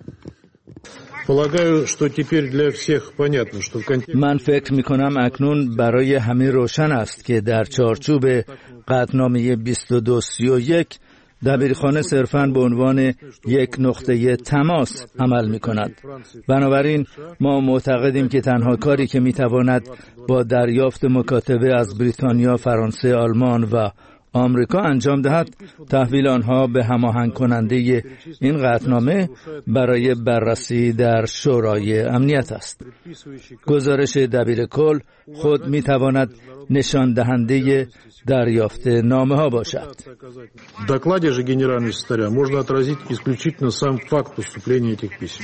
[SPEAKER 15] من فکر می کنم اکنون برای همه روشن است که در چارچوب قطعنامه بیست و دو سی و یک دبیرخانه صرفاً به عنوان یک نقطه تماس عمل می کند. بنابراین ما معتقدیم که تنها کاری که می تواند با دریافت مکاتبه از بریتانیا، فرانسه، آلمان و آمریکا انجام دهد تحویل آنها به هماهنگ کننده این قطعنامه برای بررسی در شورای امنیت است. گزارش دبیر کل خود می تواند نشان دهنده دریافت نامه ها باشد.
[SPEAKER 16] В докладе же генерального секретаря можно отразить исключительно сам факт поступления этих писем.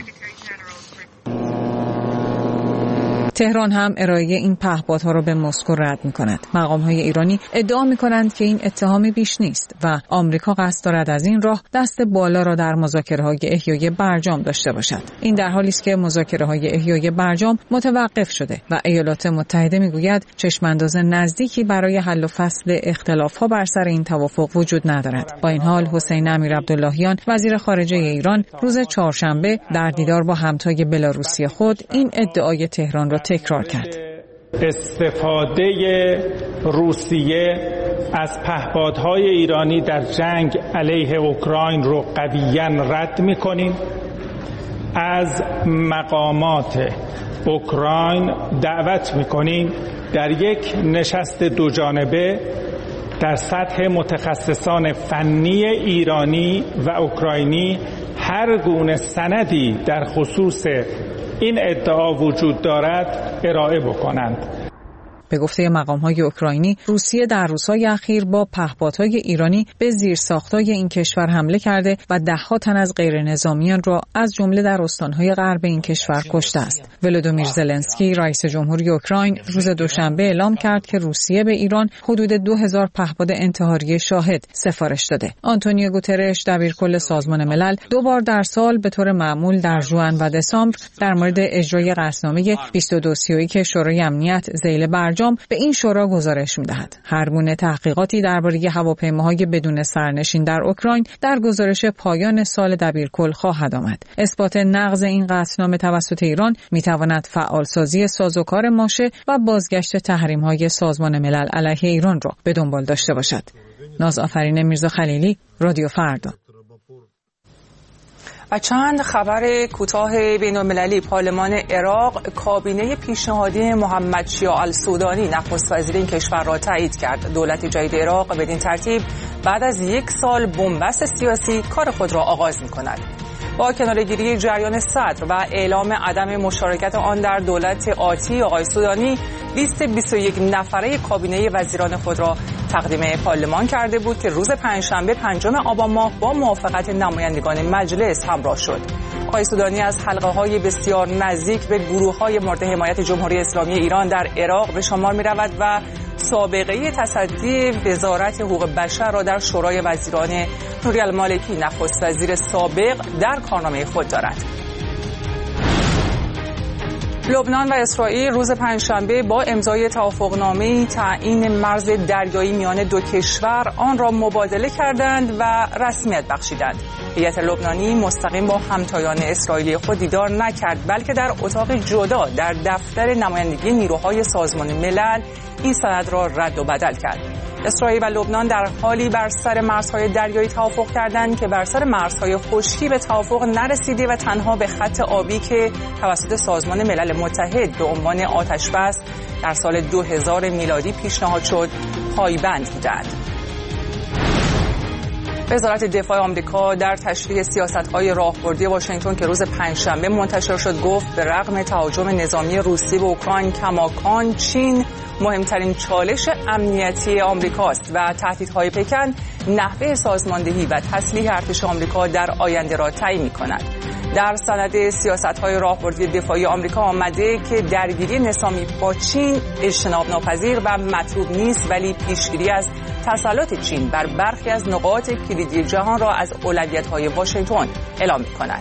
[SPEAKER 11] تهران هم ارائه این پهپادها را به مسکو رد می‌کند. مقام‌های ایرانی ادعا می‌کنند که این اتهامی بیش نیست و آمریکا قصد دارد از این راه دست بالا را در مذاکره‌های احیای برجام داشته باشد. این در حالی است که مذاکره‌های احیای برجام متوقف شده و ایالات متحده می‌گوید چشم‌انداز نزدیکی برای حل و فصل اختلاف‌ها بر سر این توافق وجود ندارد. با این حال حسین امیرعبداللهیان وزیر خارجه ایران روز چهارشنبه در دیدار با همتای بلاروسی خود این ادعای تهران را تکرار کرد.
[SPEAKER 17] استفاده روسیه از پهپادهای ایرانی در جنگ علیه اوکراین رو قویاً رد می‌کنیم. از مقامات اوکراین دعوت می‌کنیم در یک نشست دوجانبه در سطح متخصصان فنی ایرانی و اوکراینی هر گونه سندی در خصوص این ادعا وجود دارد ارائه بکنند.
[SPEAKER 11] به گفته مقام‌های اوکراینی، روسیه در روزهای اخیر با پهپادهای ایرانی به زیرساخت‌های این کشور حمله کرده و ده‌ها تن از غیرنظامیان را از جمله در استان‌های غرب این کشور کشته است. ولودیمیر زلنسکی رئیس جمهوری اوکراین روز دوشنبه اعلام کرد که روسیه به ایران حدود دو هزار پهپاد انتحاری شاهد سفارش داده. آنتونیو گوترش دبیرکل سازمان ملل دو بار در سال به طور معمول در ژوئن و دسامبر در مورد اجرای قطعنامه بیست و دو سی و یک شورای امنیت ذیل برجام به این شورا گزارش می‌دهد. هر گونه تحقیقاتی درباره هواپیماهای بدون سرنشین در اوکراین در گزارش پایان سال دبیرکل خواهد آمد. اثبات نقض این قطعنامه توسط ایران می‌تواند فعالسازی سازوکار ماشه و بازگشت تحریم‌های سازمان ملل علیه ایران را به دنبال داشته باشد. ناز آفرین میرزا خلیلی، رادیو فردا.
[SPEAKER 1] و چند خبر کوتاه بین‌المللی. پارلمان عراق کابینه پیشنهادی محمد شیاع السودانی نخست وزیر این کشور را تایید کرد. دولت جدید عراق بدین ترتیب بعد از یک سال بنبست سیاسی کار خود را آغاز می‌کند. با کناره‌گیری جریان صدر و اعلام عدم مشارکت آن در دولت آتی، آقای سودانی لیست بیست و یک نفره کابینه وزیران خود را تقدیم پارلمان کرده بود که روز پنجشنبه پنجم آبان ماه با موافقت نمایندگان مجلس همراه شد. آقای سودانی از حلقه‌های بسیار نزدیک به گروه‌های مورد حمایت جمهوری اسلامی ایران در عراق به شمار می‌رود و سابقه تصدی وزارت حقوق بشر را در شورای وزیران نوری المالکی نخست وزیر سابق در کارنامه خود دارد. لبنان و اسرائیل روز پنجشنبه با امضای توافقنامه‌ای تعیین مرز دریایی میان دو کشور آن را مبادله کردند و رسمیت بخشیدند. هیئت لبنانی مستقیم با همتایان اسرائیلی خود دیدار نکرد، بلکه در اتاق جدا در دفتر نمایندگی نیروهای سازمان ملل این سند را رد و بدل کرد. اسرائیل و لبنان در حالی بر سر مرزهای دریایی توافق کردند که بر سر مرزهای خشکی به توافق نرسیده و تنها به خط آبی که توسط سازمان ملل متحد به عنوان آتشبس در سال دو هزار میلادی پیشنهاد شد پایبند بودند. وزارت دفاع آمریکا در تشریح سیاست‌های راهبردی واشنگتن که روز پنجشنبه منتشر شد گفت به رغم تهاجم نظامی روسی به اوکراین کماکان چین مهمترین چالش امنیتی آمریکاست و تهدیدهای پکن نحوه سازماندهی و تسلیح ارتش آمریکا در آینده را تعیین می‌کند. در سند سیاست‌های راهبردی دفاعی آمریکا آمده که درگیری نظامی با چین اجتناب ناپذیر و مطلوب نیست، ولی پیشگیری از تسلط چین بر برخی از نقاط کلیدی جهان را از اولویت‌های واشنگتن اعلام می‌کند.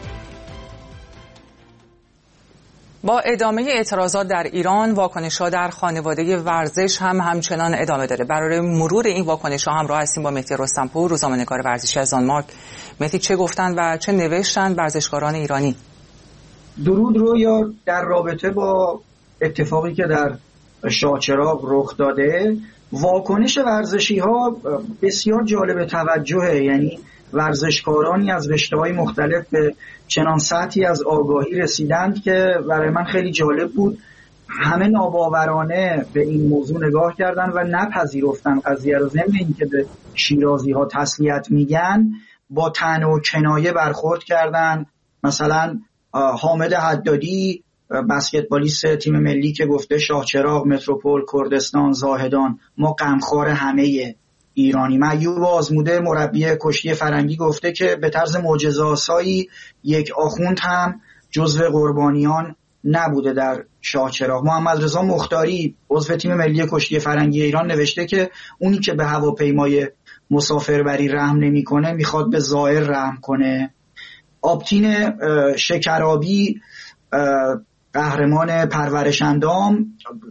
[SPEAKER 1] با ادامه اعتراضات در ایران، واکنش‌ها در خانواده ورزش هم همچنان ادامه داره. برای مرور این واکنش‌ها همراه هستیم با مهدی رستمپور، روزنامه‌نگار ورزشی از دانمارک. مهدی، چه گفتن و چه نوشتن ورزشکاران ایرانی؟
[SPEAKER 18] درود رو یا در رابطه با اتفاقی که در شاهچراغ رخ داده، واکنش ورزشی‌ها بسیار جالب توجهه. یعنی ورزشکارانی از رشته‌های مختلف به چنان سطحی از آگاهی رسیدند که برای من خیلی جالب بود. همه ناباورانه به این موضوع نگاه کردن و نپذیرفتن قضیه رو. ضمن اینکه به شیرازی‌ها تسلیت میگن، با طعنه و کنایه برخورد کردن. مثلا حامد حدادی، بسکتبالیست تیم ملی، که گفته شاهچراغ، متروپول، کردستان، زاهدان، ما غمخوار همه ایرانی. ایوب آزموده، مربی کشتی فرنگی، گفته که به طرز معجزه‌آسایی یک آخوند هم جزو قربانیان نبوده در شاهچراغ. محمد رضا مختاری، عضو تیم ملی کشتی فرنگی ایران، نوشته که اونی که به هواپیمای مسافربری رحم نمی‌کنه میخواد به زائر رحم کنه. آبتین شکرابی، قهرمان پرورش اندام،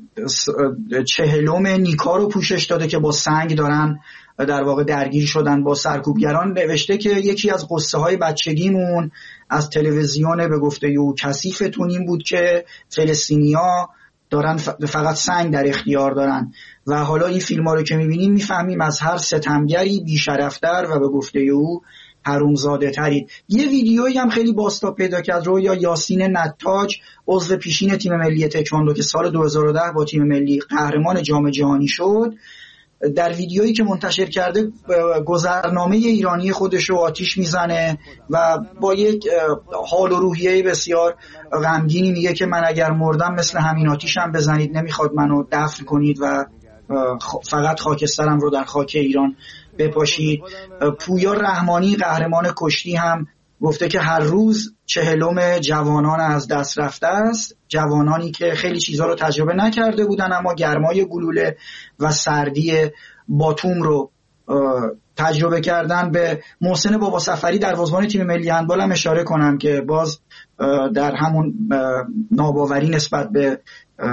[SPEAKER 18] چهلم نیکا رو پوشش داده که با سنگ دارن در واقع درگیر شدن با سرکوبگران. نوشته که یکی از قصه های بچگیمون از تلویزیون به گفته او کثیفتون این بود که فلسطینیا دارن فقط سنگ در اختیار دارن و حالا این فیلم ها رو که میبینیم میفهمیم از هر ستمگری بیشرفتر و به گفته او حرومزاده ترید. یه ویدیویی هم خیلی باستا پیدا کرد، رویا یاسین نتاج، عضو پیشین تیم ملی تکواندو که سال دو هزار و ده با تیم ملی قهرمان جام جهانی شد، در ویدیویی که منتشر کرده گذرنامه ایرانی خودش رو آتیش میزنه و با یک حال و روحیه بسیار غمگینی میگه که من اگر مردم مثل همین آتیشم بزنید، نمیخواد منو دفن کنید و فقط خاکسترم رو در خاک ایران بپاشید. پویا رحمانی قهرمان کشتی هم گفته که هر روز چهلم جوانان از دست رفته است، جوانانی که خیلی چیزها رو تجربه نکرده بودن اما گرمای گلوله و سردی باتوم رو تجربه کردن. به محسن بابا سفری دروازه‌بان تیم ملی هندبال هم اشاره کنم که باز در همون ناباوری نسبت به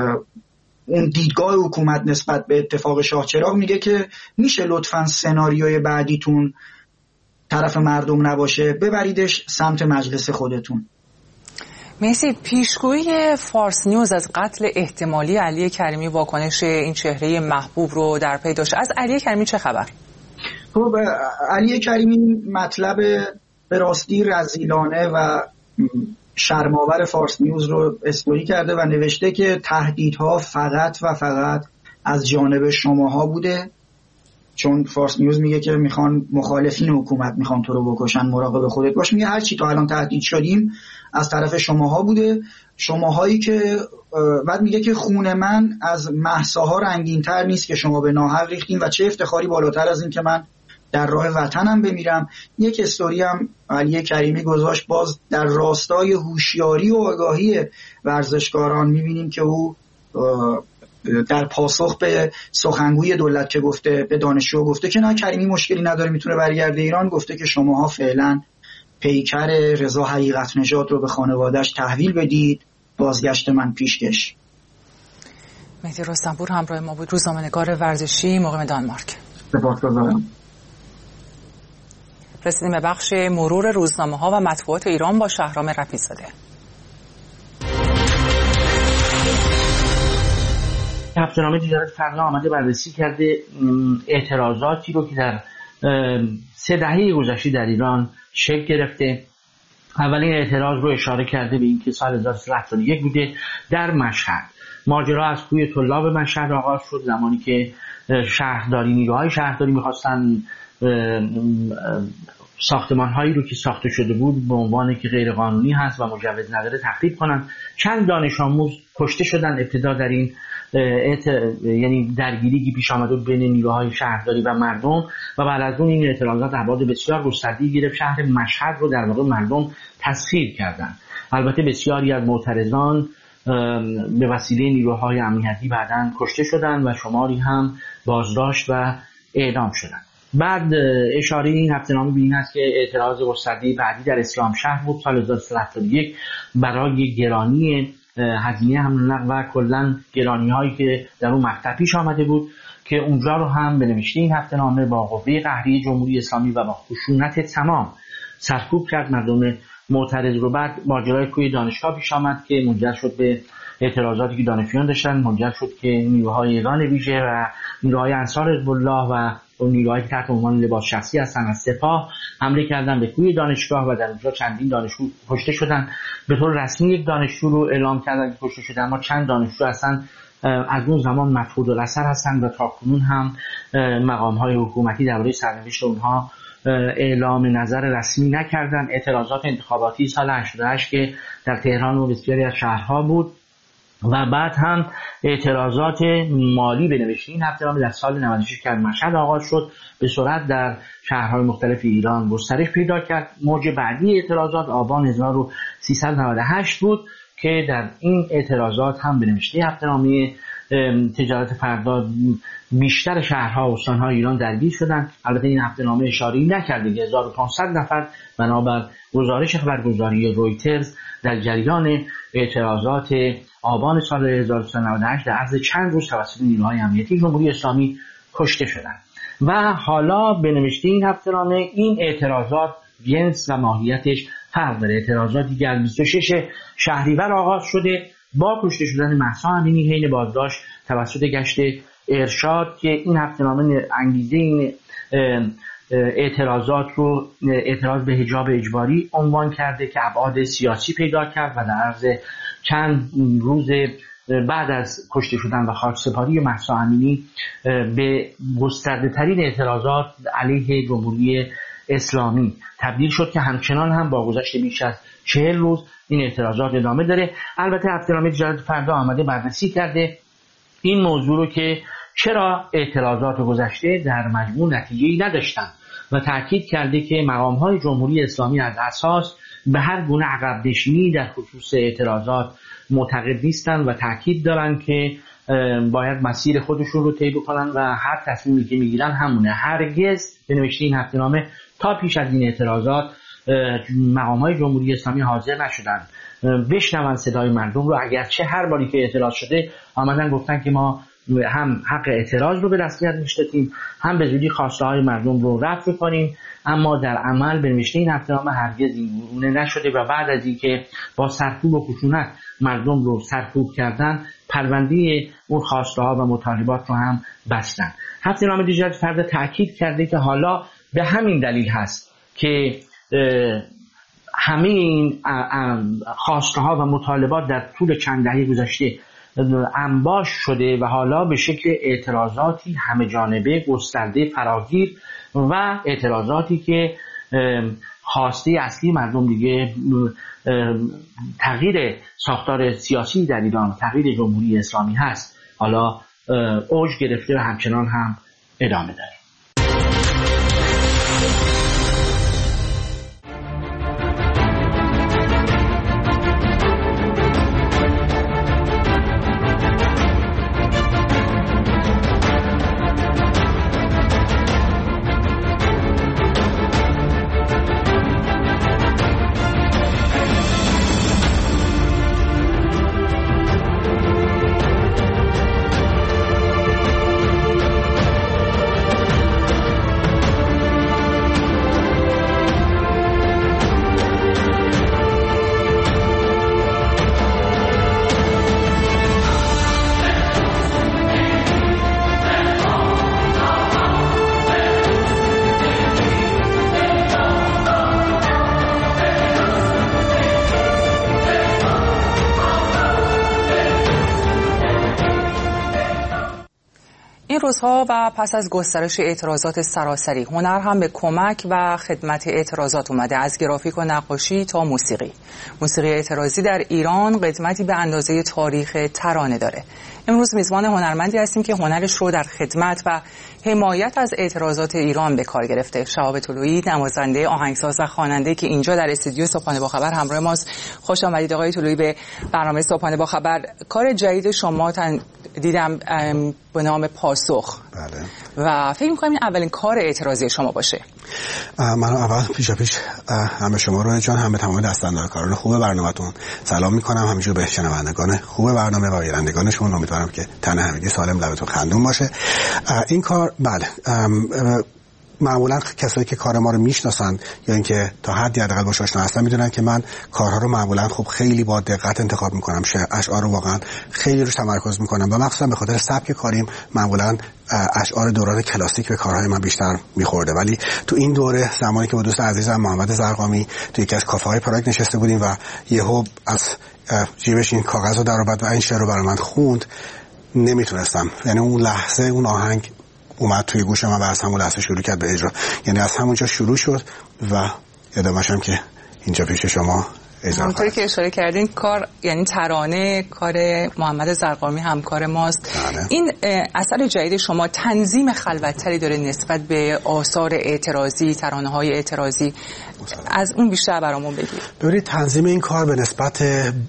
[SPEAKER 18] اون دیدگاه حکومت نسبت به اتفاق شاهچراغ میگه که میشه لطفاً سناریوی بعدیتون طرف مردم نباشه، ببریدش سمت مجلس خودتون.
[SPEAKER 1] مرسی. پیشگویی فارس نیوز از قتل احتمالی علی کریمی واکنش این چهره محبوب رو در پی داشت. از علی کریمی چه خبر؟
[SPEAKER 18] خب علی کریمی مطلب به راستی رذیلانه و شرم‌آور فارس نیوز رو استوری کرده و نوشته که تهدیدها فقط و فقط از جانب شماها بوده، چون فارس نیوز میگه که میخوان مخالفین حکومت میخوان تو رو بکشن، مراقب خودت باش. میگه هر چی تا الان تهدید شدیم از طرف شماها بوده، شماهایی که بعد میگه که خون من از مهساها رنگین‌تر نیست که شما به ناحق ریختین و چه افتخاری بالاتر از این که من در راه وطنم بمیرم. یک استوری هم علی کریمی گذاشت باز در راستای هوشیاری و آگاهی ورزشکاران. میبینیم که او در پاسخ به سخنگوی دولت که گفته به دانشجو گفته که نه کریمی مشکلی نداره میتونه برگرده ایران، گفته که شماها فعلا پیکر رضا حقیقت نژاد رو به خانواده‌اش تحویل بدید، بازگشت من پیشکش.
[SPEAKER 1] مهدی رستمپور همراه ما بود، روزنامه‌نگار ورزشی مقیم دانمارک.
[SPEAKER 18] سپاسگزارم.
[SPEAKER 1] رسیدیم به بخش مرور روزنامه‌ها و مطبوعات ایران با شهرام رفیع‌زاده.
[SPEAKER 19] هفته‌نامه تجارت فردا آمده بررسی کرده اعتراضاتی رو که در سه دهه گذشته در ایران شکل گرفته. اولین اعتراض رو اشاره کرده به اینکه سال هزار و سیصد و هفتاد و یک بوده در مشهد ماجرا از کوی طلاب مشهد آغاز شد، زمانی که شهرداری نیروهای شهرداری می‌خواستن ساختمان‌هایی رو که ساخته شده بود به عنوان که غیر قانونی هست و مجوز نداره تخریب کنن. چند دانش آموز کشته شدن ابتدا در این ات... یعنی درگیری پیش آمده بین نیروهای شهرداری و مردم و بعد از اون این اعتراضات ابعاد بسیار گسترده‌ای گرفت. شهر مشهد رو در واقع مردم تسخیر کردن. البته بسیاری از معترضان به وسیله نیروهای امنیتی بعداً کشته شدند و شماری هم بازداشت و اعدام شدند. بعد اشاره این هفته‌نامه به این است که اعتراض گسترده بعدی در اسلام شهر بود سال هزار و سیصد و هفتاد و یک برای گرانی هزینه حمل و نقل و کلا گرانی هایی که در اون مقطع پیش آمده بود که اونجا رو هم به نوشته این هفته‌نامه با قوه قهری جمهوری اسلامی و با خشونت تمام سرکوب کرد مردم معترض رو. بعد ماجرای کوی دانشگاه پیش آمد که منجر شد به اعتراضاتی که دانشجویان داشتن، منجر شد که نیروهای ایران ویژه و نیروهای انصار حزب الله و اون نیروهایی که تحت عنوان لباس شخصی هستن از سپاه حمله کردن به کوی دانشگاه و در اونجا چندین دانشجو کشته شدن. به طور رسمی یک دانشجو رو اعلام کردن که کشته شده، اما چند دانشجو هستن از اون زمان مفقود الاثر هستن و تاکنون هم مقام‌های حکومتی درباره سرنوشت اونها اعلام نظر رسمی نکردن. اعتراضات انتخاباتی سال هشتاد و هشت که در تهران و بسیاری از شهرها بود و بعد هم اعتراضات مالی به نوشته این هفته‌نامه در سال نود و شش که مشهد آغاز شد به سرعت در شهرهای مختلف ایران گسترش پیدا کرد. موج بعدی اعتراضات آبان هزار و سیصد و نود و هشت بود که در این اعتراضات هم به نوشته هفته‌نامه تجارت فردا بیشتر شهرها و استانهای ایران درگیر شدند. البته این هفته‌نامه اشاره‌ای نکرده که هزار و پانصد نفر بنابر گزارش خبرگزاری رویترز در جریان اعتراضات آبان سال هزار و سیصد و نود و هشت در عرض چند روز توسط نیروهای امنیتی جمهوری اسلامی کشته شدند. و حالا به نوشته این هفته‌نامه این اعتراضات جنس و ماهیتش فرق داره. اعتراضاتی که از بیست و شش شهریور آغاز شده با کشته شدن مهسا امینی حین بازداشت توسط گشت ارشاد که این هفته‌نامه انگیزه این اعتراضات رو اعتراض به حجاب اجباری عنوان کرده که ابعاد سیاسی پیدا کرد و در عرض چند روز بعد از کشته شدن و خاکسپاری مهسا امینی به گسترده ترین اعتراضات علیه جمهوری اسلامی تبدیل شد که همچنان هم با گذشت بیش از چهل روز این اعتراضات ادامه داره. البته هفته‌نامه تجارت فردا آمده بررسی کرده این موضوع رو که چرا اعتراضات گذشته در مجموع نتیجه‌ای نداشتن و تاکید کرده که مقام‌های جمهوری اسلامی از اساس به هر گونه عقب نشینی در خصوص اعتراضات معتقد نیستند و تاکید دارن که باید مسیر خودشون رو طی بکنن و هر تصمیمی که میگیرن همونه. هرگز به نوشته این هفته‌نامه تا پیش از این اعتراضات مقام‌های جمهوری اسلامی حاضر نشدن بشنون صدای مردم رو، اگرچه هر باری که اعتراض شده آمدن گفتن که ما هم حق اعتراض رو به رسمیت میشناسیم، هم به زودی خواسته های مردم رو رفع کنیم، اما در عمل به نوشته این هفته‌نامه هرگز این گونه نشده و بعد از اینکه با سرکوب و خشونت مردم رو سرکوب کردن پرونده اون خواسته ها و مطالبات رو هم بستن. هفته‌نامه دیگر فردا تاکید کرده که حالا به همین دلیل هست که همه این خواسته ها و مطالبات در طول چند دهه گذشته انباش شده و حالا به شکل اعتراضاتی همه جانبه گسترده فراگیر و اعتراضاتی که خواسته اصلی مردم دیگه تغییر ساختار سیاسی در ایران، تغییر جمهوری اسلامی هست، حالا اوج گرفته و همچنان هم ادامه داره.
[SPEAKER 1] این روزها و پس از گسترش اعتراضات سراسری، هنر هم به کمک و خدمت اعتراضات اومده، از گرافیک و نقاشی تا موسیقی. موسیقی اعتراضی در ایران قدمتی به اندازه تاریخ ترانه داره. امروز میزبان هنرمندی هستیم که هنرش رو در خدمت و حمایت از اعتراضات ایران به کار گرفته. شهاب طلویی، نوازنده، آهنگساز و خواننده که اینجا در استودیو صبحانه با خبر همراه ماست. خوش آمدید آقای طلویی به برنامه صبحانه با خبر. کار جدید شما تن دیدم به نام پاسخ.
[SPEAKER 20] بله.
[SPEAKER 1] و فکر می‌کنم این اولین کار اعتراضی شما باشه.
[SPEAKER 20] من اول پیشا پیش همه شما رو جان هم به تمام دستاندارکاران خوب برنامه‌تون سلام می‌کنم، همینجور به شنوندگان خوب برنامه و گیرندگانشون. امیدوارم که تن همگی سالم، لبتون خندون باشه. این کار بله معمولا کسایی که کار ما رو میشناسن یا اینکه تا حدی حداقل باهاش آشنا هستن میدونن که من کارها رو معمولا خب خیلی با دقت انتخاب میکنم، اشعار رو واقعا خیلی روش تمرکز میکنم و مخصوصا به خاطر سبک کاریم معمولا اشعار دوران کلاسیک به کارهای من بیشتر میخورده. ولی تو این دوره زمانی که با دوست عزیزم محمد زرقامی تو یکی از کافه های پراگ نشسته بودیم و یهو از جیبش این کاغذ رو در آورد و این شعر رو برای من خوند، نمیتونستم، یعنی اون لحظه اون آهنگ اومد توی گوش من و از همون لحظه شروع کرد به اجرا. یعنی از همونجا شروع شد و ادامه‌ش هم که اینجا پیش شما اجرا.
[SPEAKER 1] همونطوری که اشاره کردین کار یعنی ترانه کار محمد زرقامی همکار ماست.
[SPEAKER 20] بله.
[SPEAKER 1] این اثر جدید شما تنظیم خلوت‌تری داره نسبت به آثار اعتراضی، ترانه‌های اعتراضی. از اون بیشتر برامون بگید.
[SPEAKER 20] ببینید تنظیم این کار به نسبت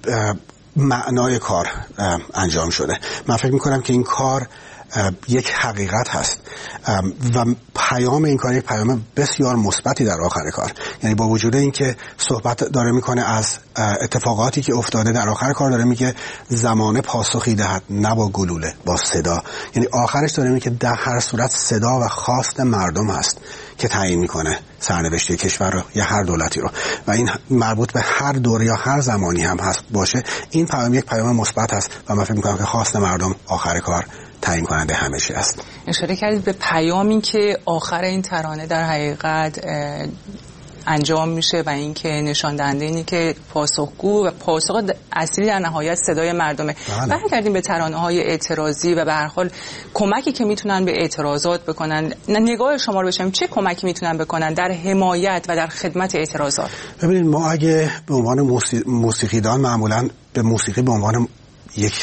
[SPEAKER 20] معنای کار انجام شده. من فکر می‌کنم که این کار یک حقیقت هست و پیام این کار یک پیام بسیار مثبتی در آخر کار. یعنی با وجود اینکه صحبت داره میکنه از اتفاقاتی که افتاده، در آخر کار داره میگه زمانه پاسخی دهد نه با گلوله، با صدا. یعنی آخرش داره میگه در هر صورت صدا و خواست مردم هست که تعیین میکنه سرنوشت کشور رو یا هر دولتی رو و این مربوط به هر دوره یا هر زمانی هم هست باشه. این پیام یک پیام مثبت هست و من فکر میکنم که خواست مردم آخر کار تعیین کننده همه چی است.
[SPEAKER 1] اشاره کردید به پیامی که آخر این ترانه در حقیقت انجام میشه و اینکه نشان دهنده اینی که پاسخگو و پاسخ اصلی در نهایت صدای مردمه. برگردیم به ترانه‌های اعتراضی و به هر حال کمکی که میتونن به اعتراضات بکنن. نگاه شما رو بشنویم، چه کمکی میتونن بکنن در حمایت و در خدمت اعتراضات؟
[SPEAKER 20] ببینید ما اگه به عنوان موسیقیدان معمولاً به موسیقی به عنوان یک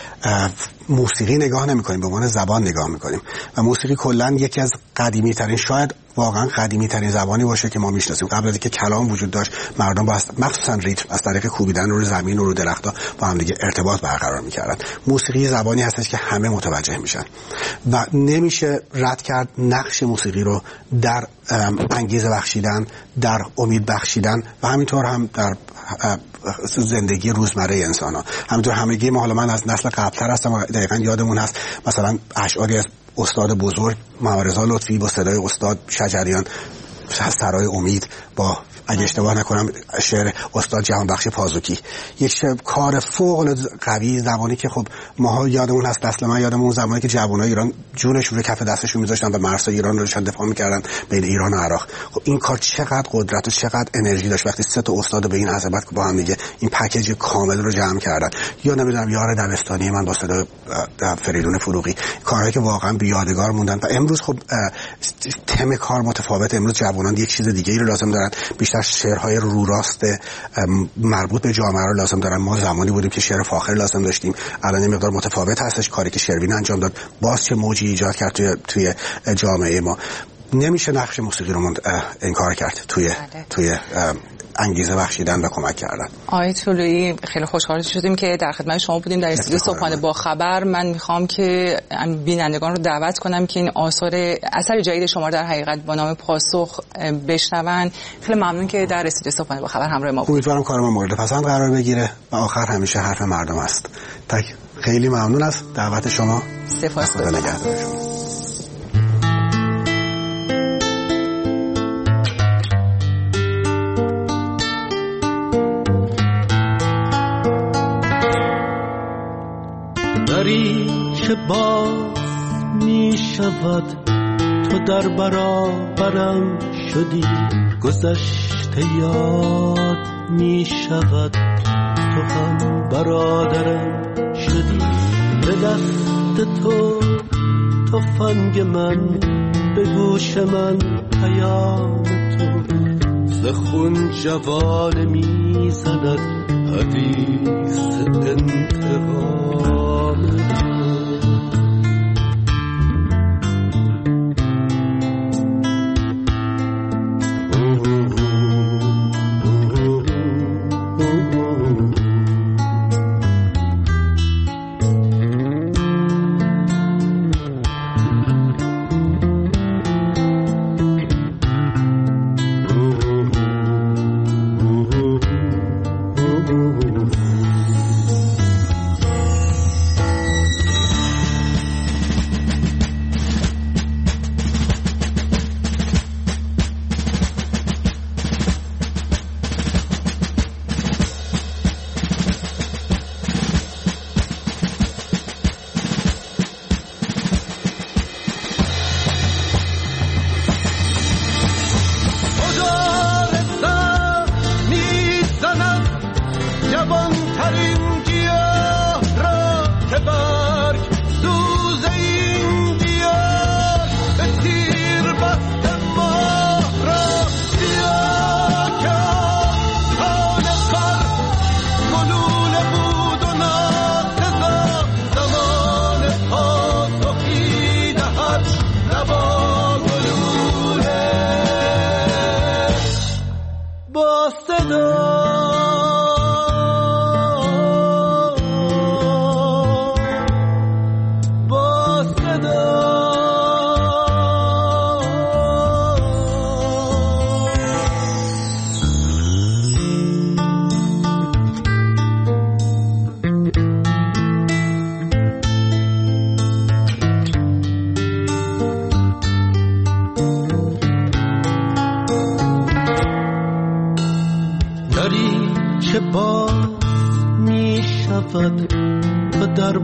[SPEAKER 20] موسیقی نگاه نمی کنیم، به عنوان زبان نگاه می کنیم و موسیقی کلا یکی از قدیمی ترین، شاید واقعا قدیمی ترین زبانی باشه که ما میشناسیم. قبل از اینکه کلام وجود داشت مردم با مخصوصا ریتم از طریق کوبیدن رو زمین و رو درخت‌ها با هم دیگه ارتباط برقرار می‌کردن. موسیقی زبانی هستش که همه متوجه میشن و نمیشه رد کرد نقش موسیقی رو در انگیزه بخشیدن، در امید بخشیدن و همینطور هم در زندگی روزمره انسان ها. همینطور همگی ما، حالا من از نسل قبل‌تر هستم، دقیقاً یادمون هست مثلا اشعاری از استاد بزرگ محمد رضا لطفی با صدای استاد شجریان، سرای امید، با اگه اشتباه نکنم شعر استاد جهانبخش پازوکی، یک کار فوق العاده قوی زبانی که خب ماها یادمون هست، نسل من یادمون زمانی که جوانای ایران جونشون رو کف دستشون میذاشتن و مرزهای ایران رو داشتن دفاع میکردن بین ایران و عراق. خب این کار چقدر قدرت و چقدر انرژی داشت وقتی سه تا استاد به این عظمت با هم دیگه این پکیج کامل رو جمع کردن. یا نمیدونم یار دبستانی من با صدای فریدون فروغی، کارهایی که واقعا بی یادگار موندن و امروز خب تم کار متفاوت. امروز جوانان یک چیز دیگه ای رو لازم دارن، بیشتر شعرهای رو راست مربوط به جامعه رو لازم دارن. ما زمانی بودیم که شعر فاخر لازم داشتیم، الان یه مقدار متفاوت هستش. کاری که شروین انجام داد باز چه موجی ایجاد کرد توی توی جامعه ما. نمیشه نقش موسیقی رو انکار کرد توی توی انگیزه بخشیدن و کمک کردن.
[SPEAKER 1] آقای طلویی خیلی خوشحال شدیم که در خدمت شما بودیم در استودیو صبحانه با خبر. من میخوام که بینندگان رو دعوت کنم که این آثار اثر جدید شما در حقیقت با نام پاسخ بشنون. خیلی ممنون که در استودیو صبحانه با خبر همراه ما بودید.
[SPEAKER 20] امیدوارم کار ما مورد پسند قرار بگیره و آخر همیشه حرف مردم است. تک خیلی ممنون از دعوت شما.
[SPEAKER 1] سپاسگزارم.
[SPEAKER 21] که باز می شود تو در برابرم شدی، گذشته یاد می شود تو هم برادرم شدی. به دست تو تفنگ من، به گوش من پیام تو، زخون جوانه می زند حدیث انتقام. و در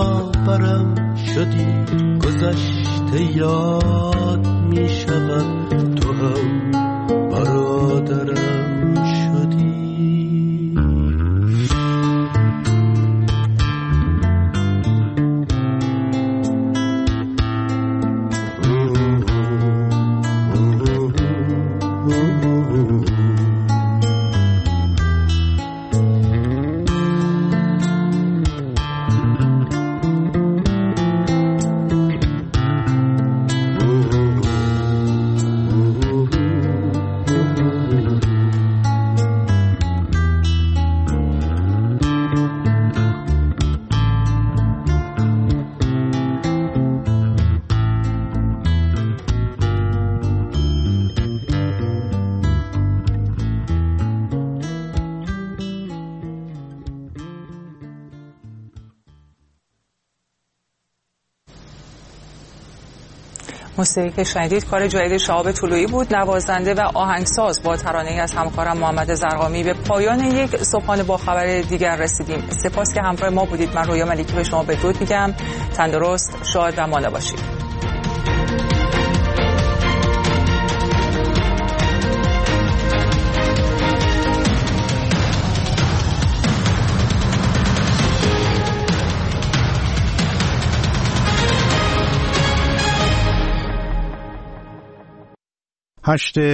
[SPEAKER 21] برابرم شدی، گذشته یاد می شود تو هم برادر
[SPEAKER 1] موسیقی که شنیدید کار جدید شهاب طلویی بود، نوازنده و آهنگساز. با ترانه‌ای از همکارم محمد زرقامی به پایان یک صبحانه با خبر دیگر رسیدیم. سپاس که همراه ما بودید. من رویا ملیکی به شما بدرود میگم. تندرست، شاد و مانده باشید.
[SPEAKER 9] هشت